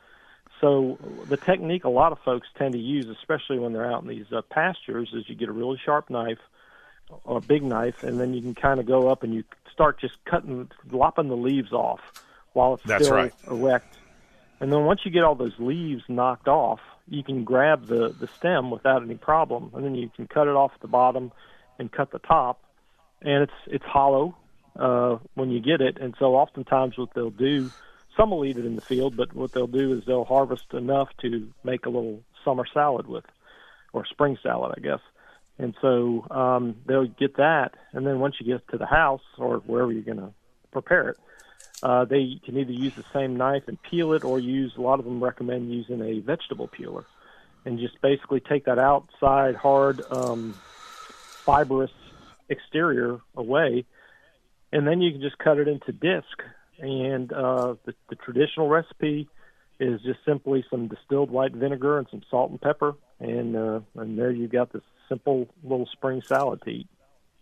So the technique a lot of folks tend to use, especially when they're out in these uh, pastures, is you get a really sharp knife or a big knife, and then you can kind of go up and you start just cutting, lopping the leaves off while it's That's still right. erect. And then once you get all those leaves knocked off, you can grab the, the stem without any problem, and then you can cut it off at the bottom and cut the top. And it's it's hollow uh, when you get it, and so oftentimes what they'll do, some will eat it in the field, but what they'll do is they'll harvest enough to make a little summer salad with, or spring salad, I guess. And so um, they'll get that, and then once you get to the house or wherever you're going to prepare it, uh, they can either use the same knife and peel it, or use, a lot of them recommend using a vegetable peeler, and just basically take that outside hard, um, fibrous exterior away, and then you can just cut it into disc. And uh, the, the traditional recipe is just simply some distilled white vinegar and some salt and pepper, and uh, and there you got this simple little spring salad to eat.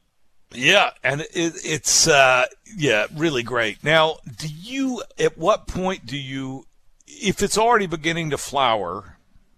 Yeah, and it, it's uh, yeah, really great. Now, do you? At what point do you, if it's already beginning to flower,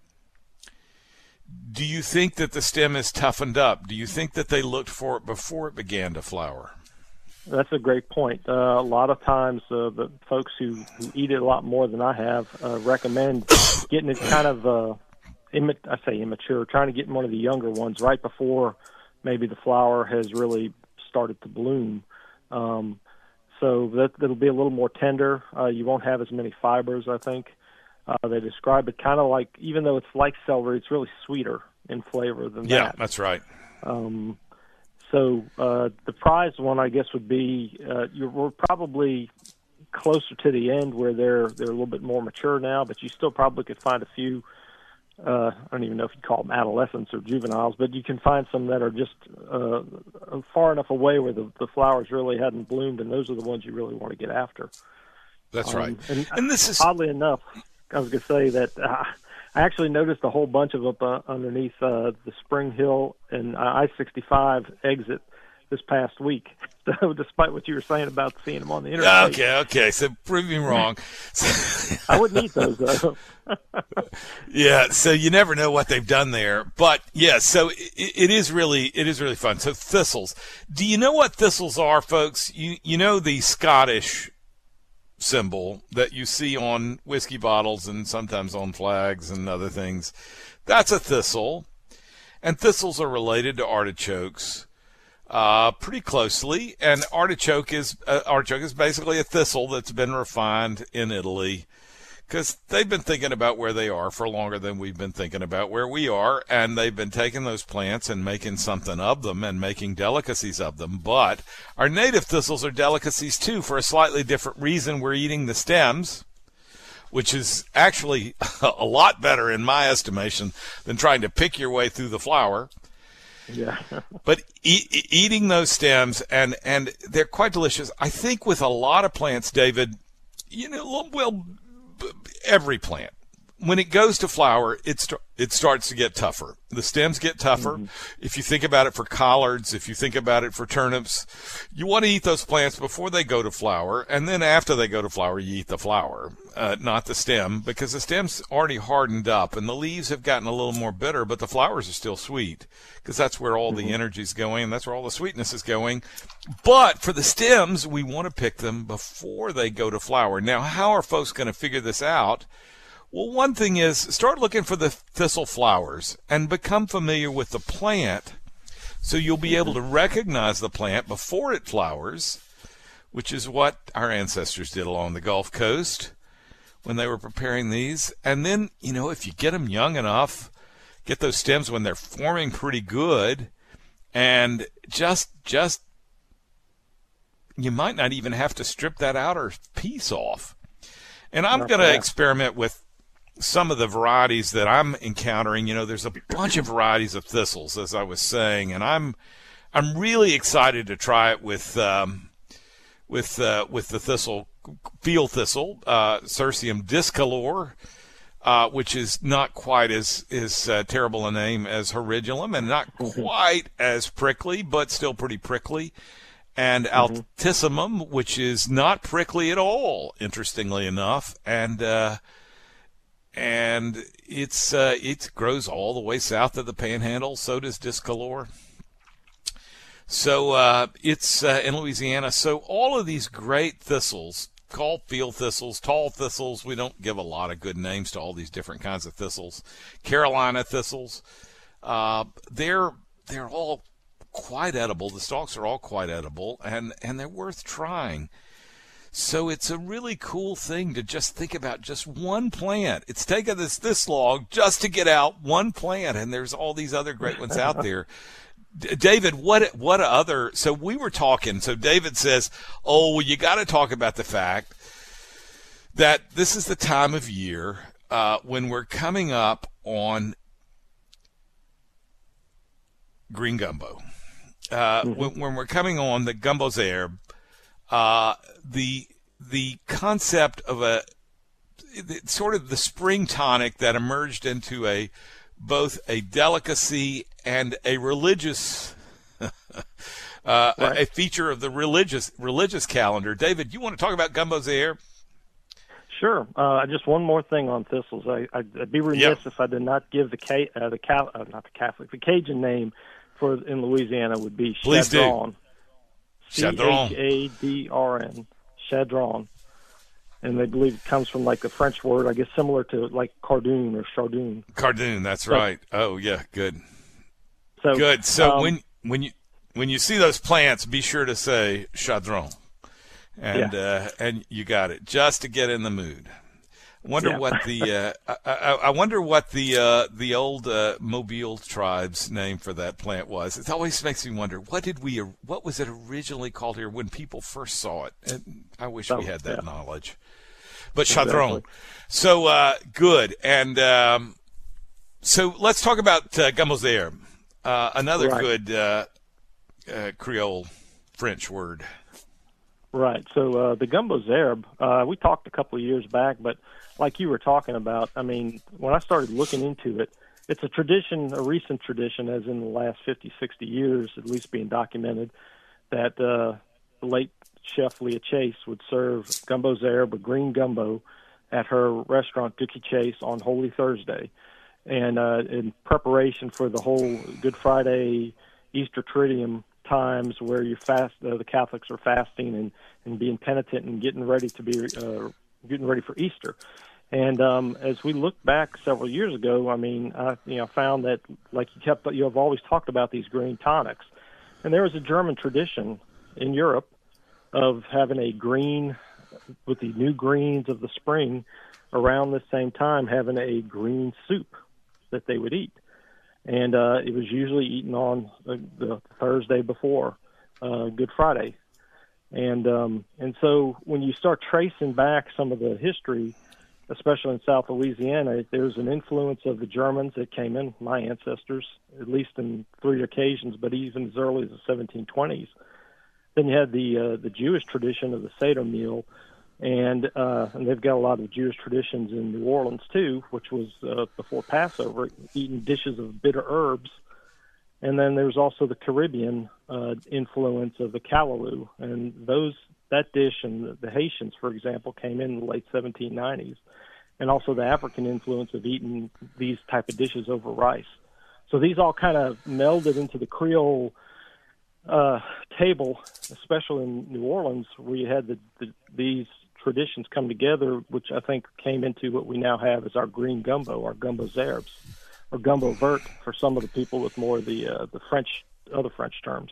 do you think that the stem is toughened up? Do you think that they looked for it before it began to flower? That's a great point. Uh, a lot of times, uh, the folks who, who eat it a lot more than I have uh, recommend getting it kind of, uh, imma- I say immature, trying to get one of the younger ones right before maybe the flower has really started to bloom. Um, so that that'll be a little more tender. Uh, you won't have as many fibers, I think. Uh, they describe it kind of like, even though it's like celery, it's really sweeter in flavor than yeah, that. Yeah, that's right. Um, so uh, the prized one, I guess, would be uh, you're, we're probably closer to the end where they're they're a little bit more mature now, but you still probably could find a few. Uh, I don't even know if you'd call them adolescents or juveniles, but you can find some that are just uh, far enough away where the, the flowers really hadn't bloomed, and those are the ones you really want to get after. That's um, right. And, and this is oddly enough, I was going to say that uh, I actually noticed a whole bunch of them uh, underneath uh, the Spring Hill and uh, I sixty-five exit this past week. So despite what you were saying about seeing them on the interstate. Okay, okay. So prove me wrong. I wouldn't eat those, though. Yeah, so you never know what they've done there. But, yeah, so it, it is really it is really fun. So thistles. Do you know what thistles are, folks? You, you know the Scottish symbol that you see on whiskey bottles and sometimes on flags and other things? That's a thistle. And thistles are related to artichokes. Uh, pretty closely, and artichoke is uh, artichoke is basically a thistle that's been refined in Italy, because they've been thinking about where they are for longer than we've been thinking about where we are, and they've been taking those plants and making something of them and making delicacies of them. But our native thistles are delicacies too, for a slightly different reason. We're eating the stems, which is actually a lot better in my estimation than trying to pick your way through the flower. Yeah. But e- eating those stems, and, and they're quite delicious. I think with a lot of plants, David, you know, well, every plant, when it goes to flower, it, st- it starts to get tougher. The stems get tougher. Mm-hmm. If you think about it for collards, if you think about it for turnips, you want to eat those plants before they go to flower, and then after they go to flower, you eat the flower, uh, not the stem, because the stem's already hardened up, and the leaves have gotten a little more bitter, but the flowers are still sweet, because that's where all mm-hmm. the energy's going, and that's where all the sweetness is going. But for the stems, we want to pick them before they go to flower. Now, how are folks going to figure this out? Well, one thing is, start looking for the thistle flowers and become familiar with the plant, so you'll be able to recognize the plant before it flowers, which is what our ancestors did along the Gulf Coast when they were preparing these. And then, you know, if you get them young enough, get those stems when they're forming pretty good, and just, just, you might not even have to strip that outer piece off. And I'm going to experiment with some of the varieties that I'm encountering. You know, there's a bunch of varieties of thistles, as I was saying, and I'm I'm really excited to try it with um, with uh, with the thistle, field thistle, uh, Cirsium discolor, uh, which is not quite as as uh, terrible a name as Heridulum, and not quite as prickly, but still pretty prickly. And mm-hmm. Altissimum, which is not prickly at all, interestingly enough, and uh, and it's uh, it grows all the way south of the Panhandle. So does discolor. So uh, it's uh, in Louisiana. So all of these great thistles, called field thistles, tall thistles. We don't give a lot of good names to all these different kinds of thistles. Carolina thistles. Uh, they're they're all quite edible. The stalks are all quite edible, and, and they're worth trying. So it's a really cool thing to just think about just one plant. It's taken us this long just to get out one plant, and there's all these other great ones out there. D- David, what what other? So we were talking. So David says, "Oh, well, you got to talk about the fact that this is the time of year uh, when we're coming up on green gumbo." Uh, mm-hmm. when, when we're coming on the gumbo's herb, uh, the the concept of a sort of the spring tonic that emerged into a both a delicacy and a religious uh, right. a, a feature of the religious religious calendar. David, you want to talk about gumbo's herb? Sure. Uh, just one more thing on thistles. I, I'd be remiss yep. if I did not give the Ca- uh, the Cal- uh, not the Catholic the Cajun name for in Louisiana would be Please Chadron. Do. Chadron. C H A D R N. Chadron. And they believe it comes from like the French word, I guess similar to like cardoon or chardon. Cardoon, that's so, right. Oh yeah, good. So good. So um, when when you when you see those plants, be sure to say Chadron. and Yeah. uh, and you got it just to get in the mood. Wonder Yeah. what the uh, I, I, I wonder what the uh, the old uh, Mobile tribe's name for that plant was. It always makes me wonder what did we what was it originally called here when people first saw it. And I wish Oh, we had that yeah. knowledge. But Exactly. Chardron, so uh, good. And um, so let's talk about uh, Gumbo d'herbe, uh, another Right. good uh, uh, Creole French word. Right. So uh, the gumbo d'herbe, uh, we talked a couple of years back, but like you were talking about, I mean, when I started looking into it, it's a tradition, a recent tradition, as in the last fifty, sixty years, at least being documented, that uh, the late chef Leah Chase would serve gumbo d'herbe or green gumbo at her restaurant, Dookie Chase, on Holy Thursday. And uh, in preparation for the whole Good Friday, Easter Triduum times where you fast, uh, the Catholics are fasting and, and being penitent and getting ready to be uh, getting ready for Easter. And um, as we look back several years ago, I mean, I you know found that like you kept you have always talked about these green tonics, and there was a German tradition in Europe of having a green with the new greens of the spring around the same time having a green soup that they would eat. And uh, it was usually eaten on the, the Thursday before uh, Good Friday. And um, and so when you start tracing back some of the history, especially in South Louisiana, there's an influence of the Germans that came in, my ancestors, at least in three occasions, but even as early as the seventeen twenties. Then you had the uh, the Jewish tradition of the Seder meal, and uh, and they've got a lot of Jewish traditions in New Orleans too, which was uh, before Passover, eating dishes of bitter herbs. And then there's also the Caribbean uh, influence of the callaloo, and those that dish and the, the Haitians, for example, came in the late seventeen nineties, and also the African influence of eating these type of dishes over rice. So these all kind of melded into the Creole uh, table, especially in New Orleans, where you had the, the, these traditions come together, which I think came into what we now have as our green gumbo, our gumbo d'herbes, or gumbo vert for some of the people with more of the uh, the French, other French terms.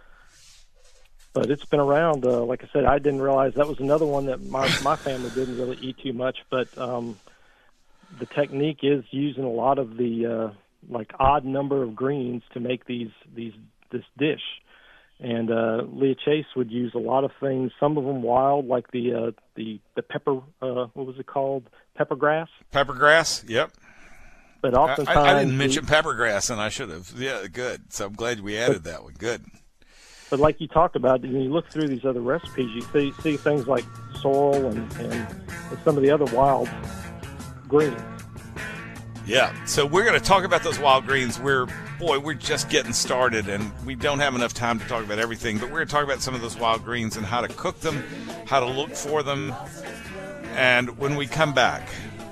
But it's been around. Uh, like I said, I didn't realize that was another one that my my family didn't really eat too much. But um, the technique is using a lot of the uh, like odd number of greens to make these these this dish. And uh, Leah Chase would use a lot of things. Some of them wild, like the uh, the the pepper. Uh, what was it called? Peppergrass. Peppergrass. Yep. But I, oftentimes I, I didn't mention peppergrass, and I should have. Yeah, good. So I'm glad we added that one. Good. But like you talked about, when you look through these other recipes, you see see things like sorrel and, and, and some of the other wild greens. Yeah. So we're going to talk about those wild greens. We're boy, we're just getting started, and we don't have enough time to talk about everything. But we're going to talk about some of those wild greens and how to cook them, how to look for them, and when we come back.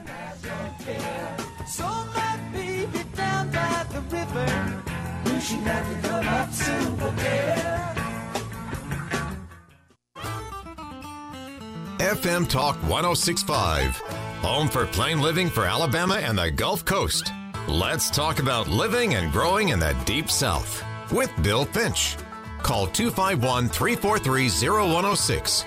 So my baby down by the river, you should have to come up soon, yeah. F M Talk one oh six point five, home for plain living for Alabama and the Gulf Coast. Let's talk about living and growing in the Deep South with Bill Finch. Call two five one, three four three, oh one oh six.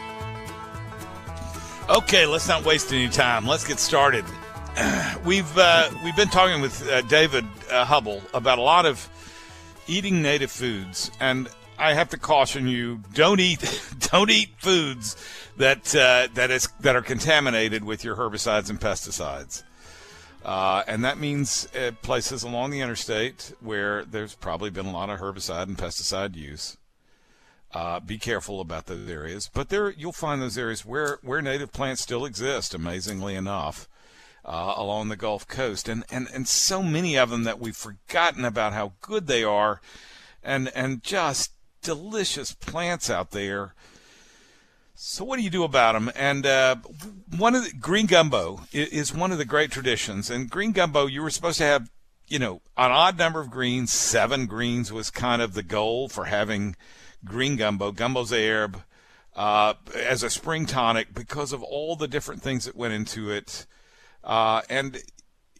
Okay, let's not waste any time. Let's get started. We've uh, we've been talking with uh, David uh, Hubble about a lot of eating native foods, and I have to caution you: don't eat don't eat foods that uh, that is that are contaminated with your herbicides and pesticides. Uh, and that means uh, places along the interstate where there's probably been a lot of herbicide and pesticide use. Uh, be careful about those areas. But there, you'll find those areas where, where native plants still exist, amazingly enough, uh, along the Gulf Coast. And, and, and so many of them that we've forgotten about how good they are, and, and just delicious plants out there. So what do you do about them? And uh, one of the, green gumbo is, is one of the great traditions. And green gumbo, you were supposed to have, you know, an odd number of greens. Seven greens was kind of the goal for having green gumbo, gumbo d'herbe, uh, as a spring tonic because of all the different things that went into it. Uh, and,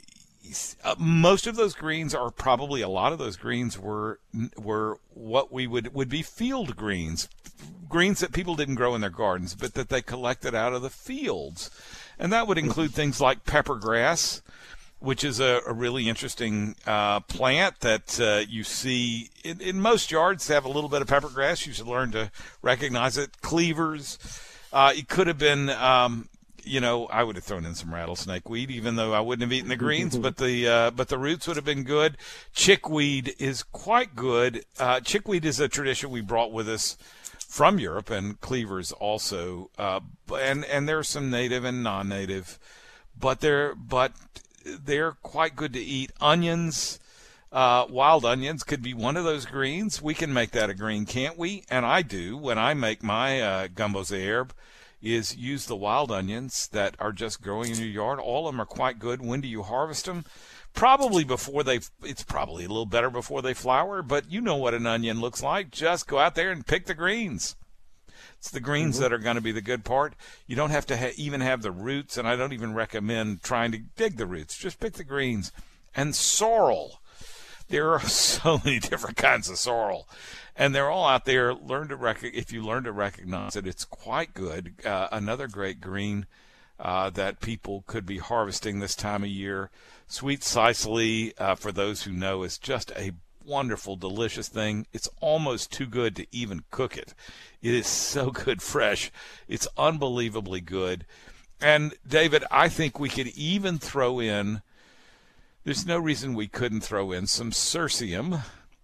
uh, most of those greens are probably a lot of those greens were were what we would would be field greens, greens that people didn't grow in their gardens, but that they collected out of the fields, and that would include things like peppergrass, which is a, a really interesting uh, plant that uh, you see in, in most yards. Have a little bit of peppergrass. You should learn to recognize it. Cleavers. Uh, it could have been. Um, You know, I would have thrown in some rattlesnake weed, even though I wouldn't have eaten the greens. but the uh, but the roots would have been good. Chickweed is quite good. Uh, chickweed is a tradition we brought with us from Europe, and cleavers also. Uh, and and there's some native and non-native, but they're but they're quite good to eat. Onions, uh, wild onions could be one of those greens. We can make that a green, can't we? And I do when I make my uh, gumbo zerbe. Is use the wild onions that are just growing in your yard. All of them are quite good. When do you harvest them? Probably before they, it's probably a little better before they flower, but you know what an onion looks like. Just go out there and pick the greens. It's the greens mm-hmm. that are going to be the good part. You don't have to ha- even have the roots, and I don't even recommend trying to dig the roots. Just pick the greens. And sorrel. There are so many different kinds of sorrel. And they're all out there. Learn to rec- If you learn to recognize it, it's quite good. Uh, another great green uh, that people could be harvesting this time of year. Sweet Sicily, uh, for those who know, is just a wonderful, delicious thing. It's almost too good to even cook it. It is so good fresh. It's unbelievably good. And, David, I think we could even throw in, there's no reason we couldn't throw in some Cirsium,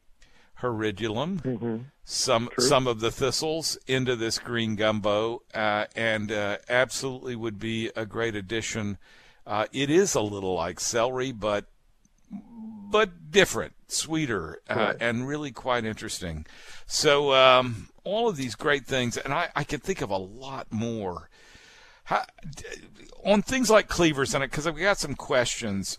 Heridulum, mm-hmm. some True. some of the thistles into this green gumbo, uh, and uh, absolutely would be a great addition. Uh, it is a little like celery, but but different, sweeter, uh, right. and really quite interesting. So um, all of these great things, and I, I could think of a lot more. How, on things like cleavers, and because we got some questions.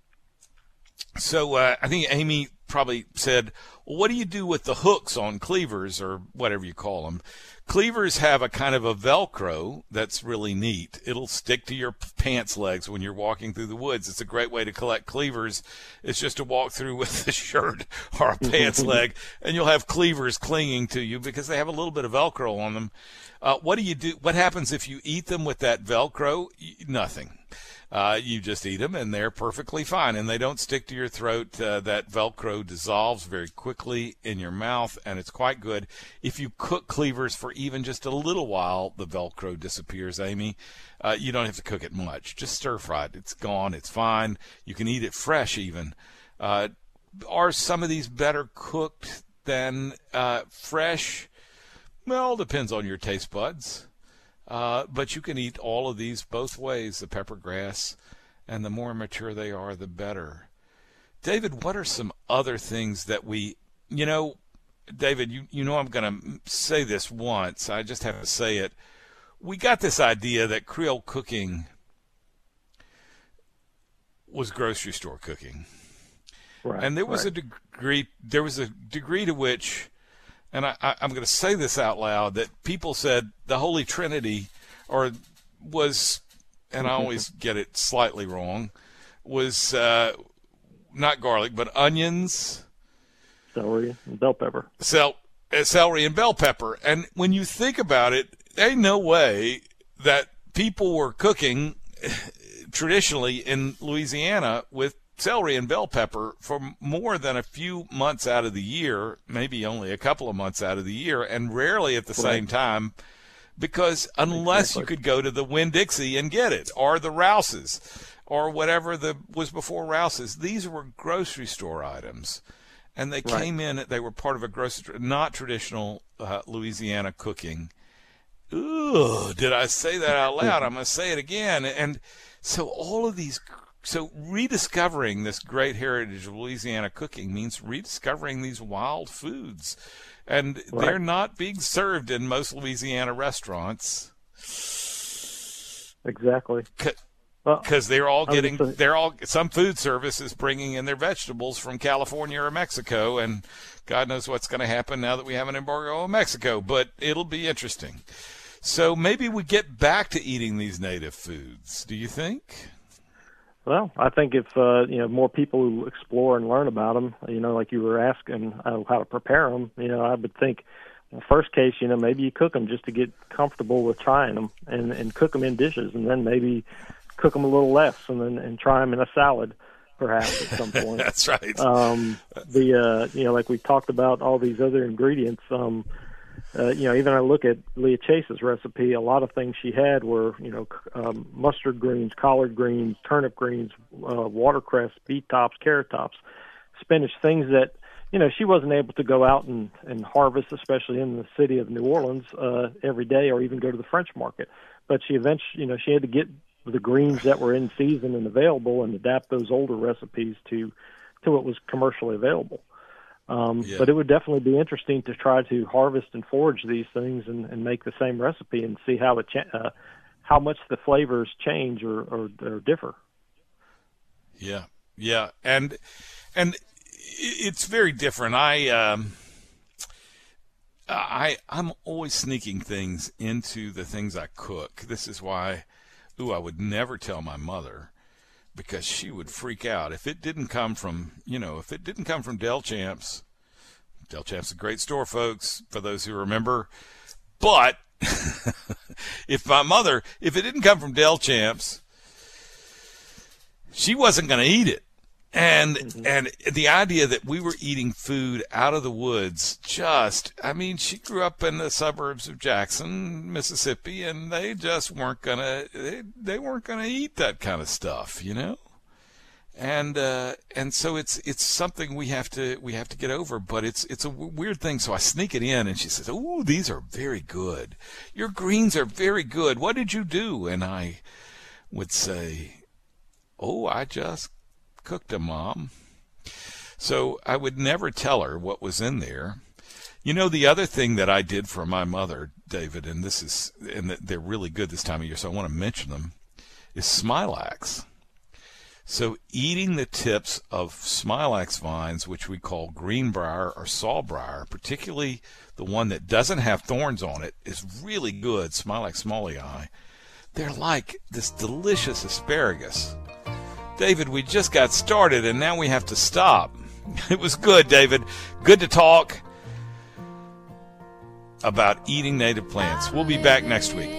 So uh, I think Amy probably said, well, what do you do with the hooks on cleavers or whatever you call them? Cleavers have a kind of a Velcro that's really neat. It'll stick to your pants legs when you're walking through the woods. It's a great way to collect cleavers. It's just to walk through with a shirt or a pants leg, and you'll have cleavers clinging to you because they have a little bit of Velcro on them. Uh, what do you do? What happens if you eat them with that Velcro? Nothing. Uh, you just eat them, and they're perfectly fine, and they don't stick to your throat. Uh, that Velcro dissolves very quickly in your mouth, and it's quite good. If you cook cleavers for even just a little while, the Velcro disappears, Amy. Uh, you don't have to cook it much. Just stir-fry it. It's gone. It's fine. You can eat it fresh even. Uh, are some of these better cooked than uh, fresh? Well, depends on your taste buds. Uh, but you can eat all of these both ways, the peppergrass, and the more mature they are, the better. David, what are some other things that we, you know, David, you, you know I'm going to say this once. I just have to say it. We got this idea that Creole cooking was grocery store cooking. Right, and there was right. a degree, there was a degree to which, and I, I, I'm going to say this out loud, that people said the Holy Trinity, or was, and I always get it slightly wrong, was uh, not garlic, but onions, celery, and bell pepper. Cel- uh, celery and bell pepper. And when you think about it, there ain't no way that people were cooking traditionally in Louisiana with celery and bell pepper for more than a few months out of the year, maybe only a couple of months out of the year, and rarely at the right. same time, because unless exactly. you could go to the Winn-Dixie and get it, or the Rouse's, or whatever the was before Rouse's. These were grocery store items, and they right. came in, they were part of a grocery store, not traditional uh, Louisiana cooking. Ooh, did I say that out loud? I'm going to say it again. And so all of these So rediscovering this great heritage of Louisiana cooking means rediscovering these wild foods. And right. they're not being served in most Louisiana restaurants. Exactly. Because well, they're all getting, they're all, some food service is bringing in their vegetables from California or Mexico, and God knows what's going to happen now that we have an embargo on Mexico, but it'll be interesting. So maybe we get back to eating these native foods. Do you think? Well, I think if uh, you know more people who explore and learn about them, you know, like you were asking uh, how to prepare them, you know, I would think, well, first case, you know, maybe you cook them just to get comfortable with trying them, and, and cook them in dishes, and then maybe cook them a little less, and then and try them in a salad, perhaps at some point. That's right. Um, the uh, you know, like we talked about all these other ingredients. Um, Uh, you know, even I look at Leah Chase's recipe, a lot of things she had were, you know, um, mustard greens, collard greens, turnip greens, uh, watercress, beet tops, carrot tops, spinach, things that, you know, she wasn't able to go out and, and harvest, especially in the city of New Orleans, uh, every day, or even go to the French market. But she eventually, you know, she had to get the greens that were in season and available and adapt those older recipes to, to what was commercially available. Um, yeah. But it would definitely be interesting to try to harvest and forage these things and, and make the same recipe and see how it cha- uh, how much the flavors change or, or, or differ. Yeah, yeah, and and it's very different. I um, I I'm always sneaking things into the things I cook. This is why, ooh, I would never tell my mother, because she would freak out if it didn't come from, you know, if it didn't come from Del Champs. Del Champs is a great store, folks, for those who remember. But if my mother, if it didn't come from Del Champs, she wasn't going to eat it. And mm-hmm. and the idea that we were eating food out of the woods, just, I mean, she grew up in the suburbs of Jackson, Mississippi, and they just weren't going to, they, they weren't going to eat that kind of stuff, you know? And uh, and so it's it's something we have to we have to get over, but it's it's a w- weird thing. So I sneak it in, and she says, "Oh, these are very good. Your greens are very good. What did you do?" And I would say, "Oh, I just cooked them, Mom." So I would never tell her what was in there. You know, the other thing that I did for my mother, David, and this is and they're really good this time of year, so I want to mention them, is Smilax. So eating the tips of Smilax vines, which we call greenbrier or sawbriar, particularly the one that doesn't have thorns on it, is really good, Smilax smallii. They're like this delicious asparagus. David, we just got started, and now we have to stop. It was good, David. Good to talk about eating native plants. We'll be back next week.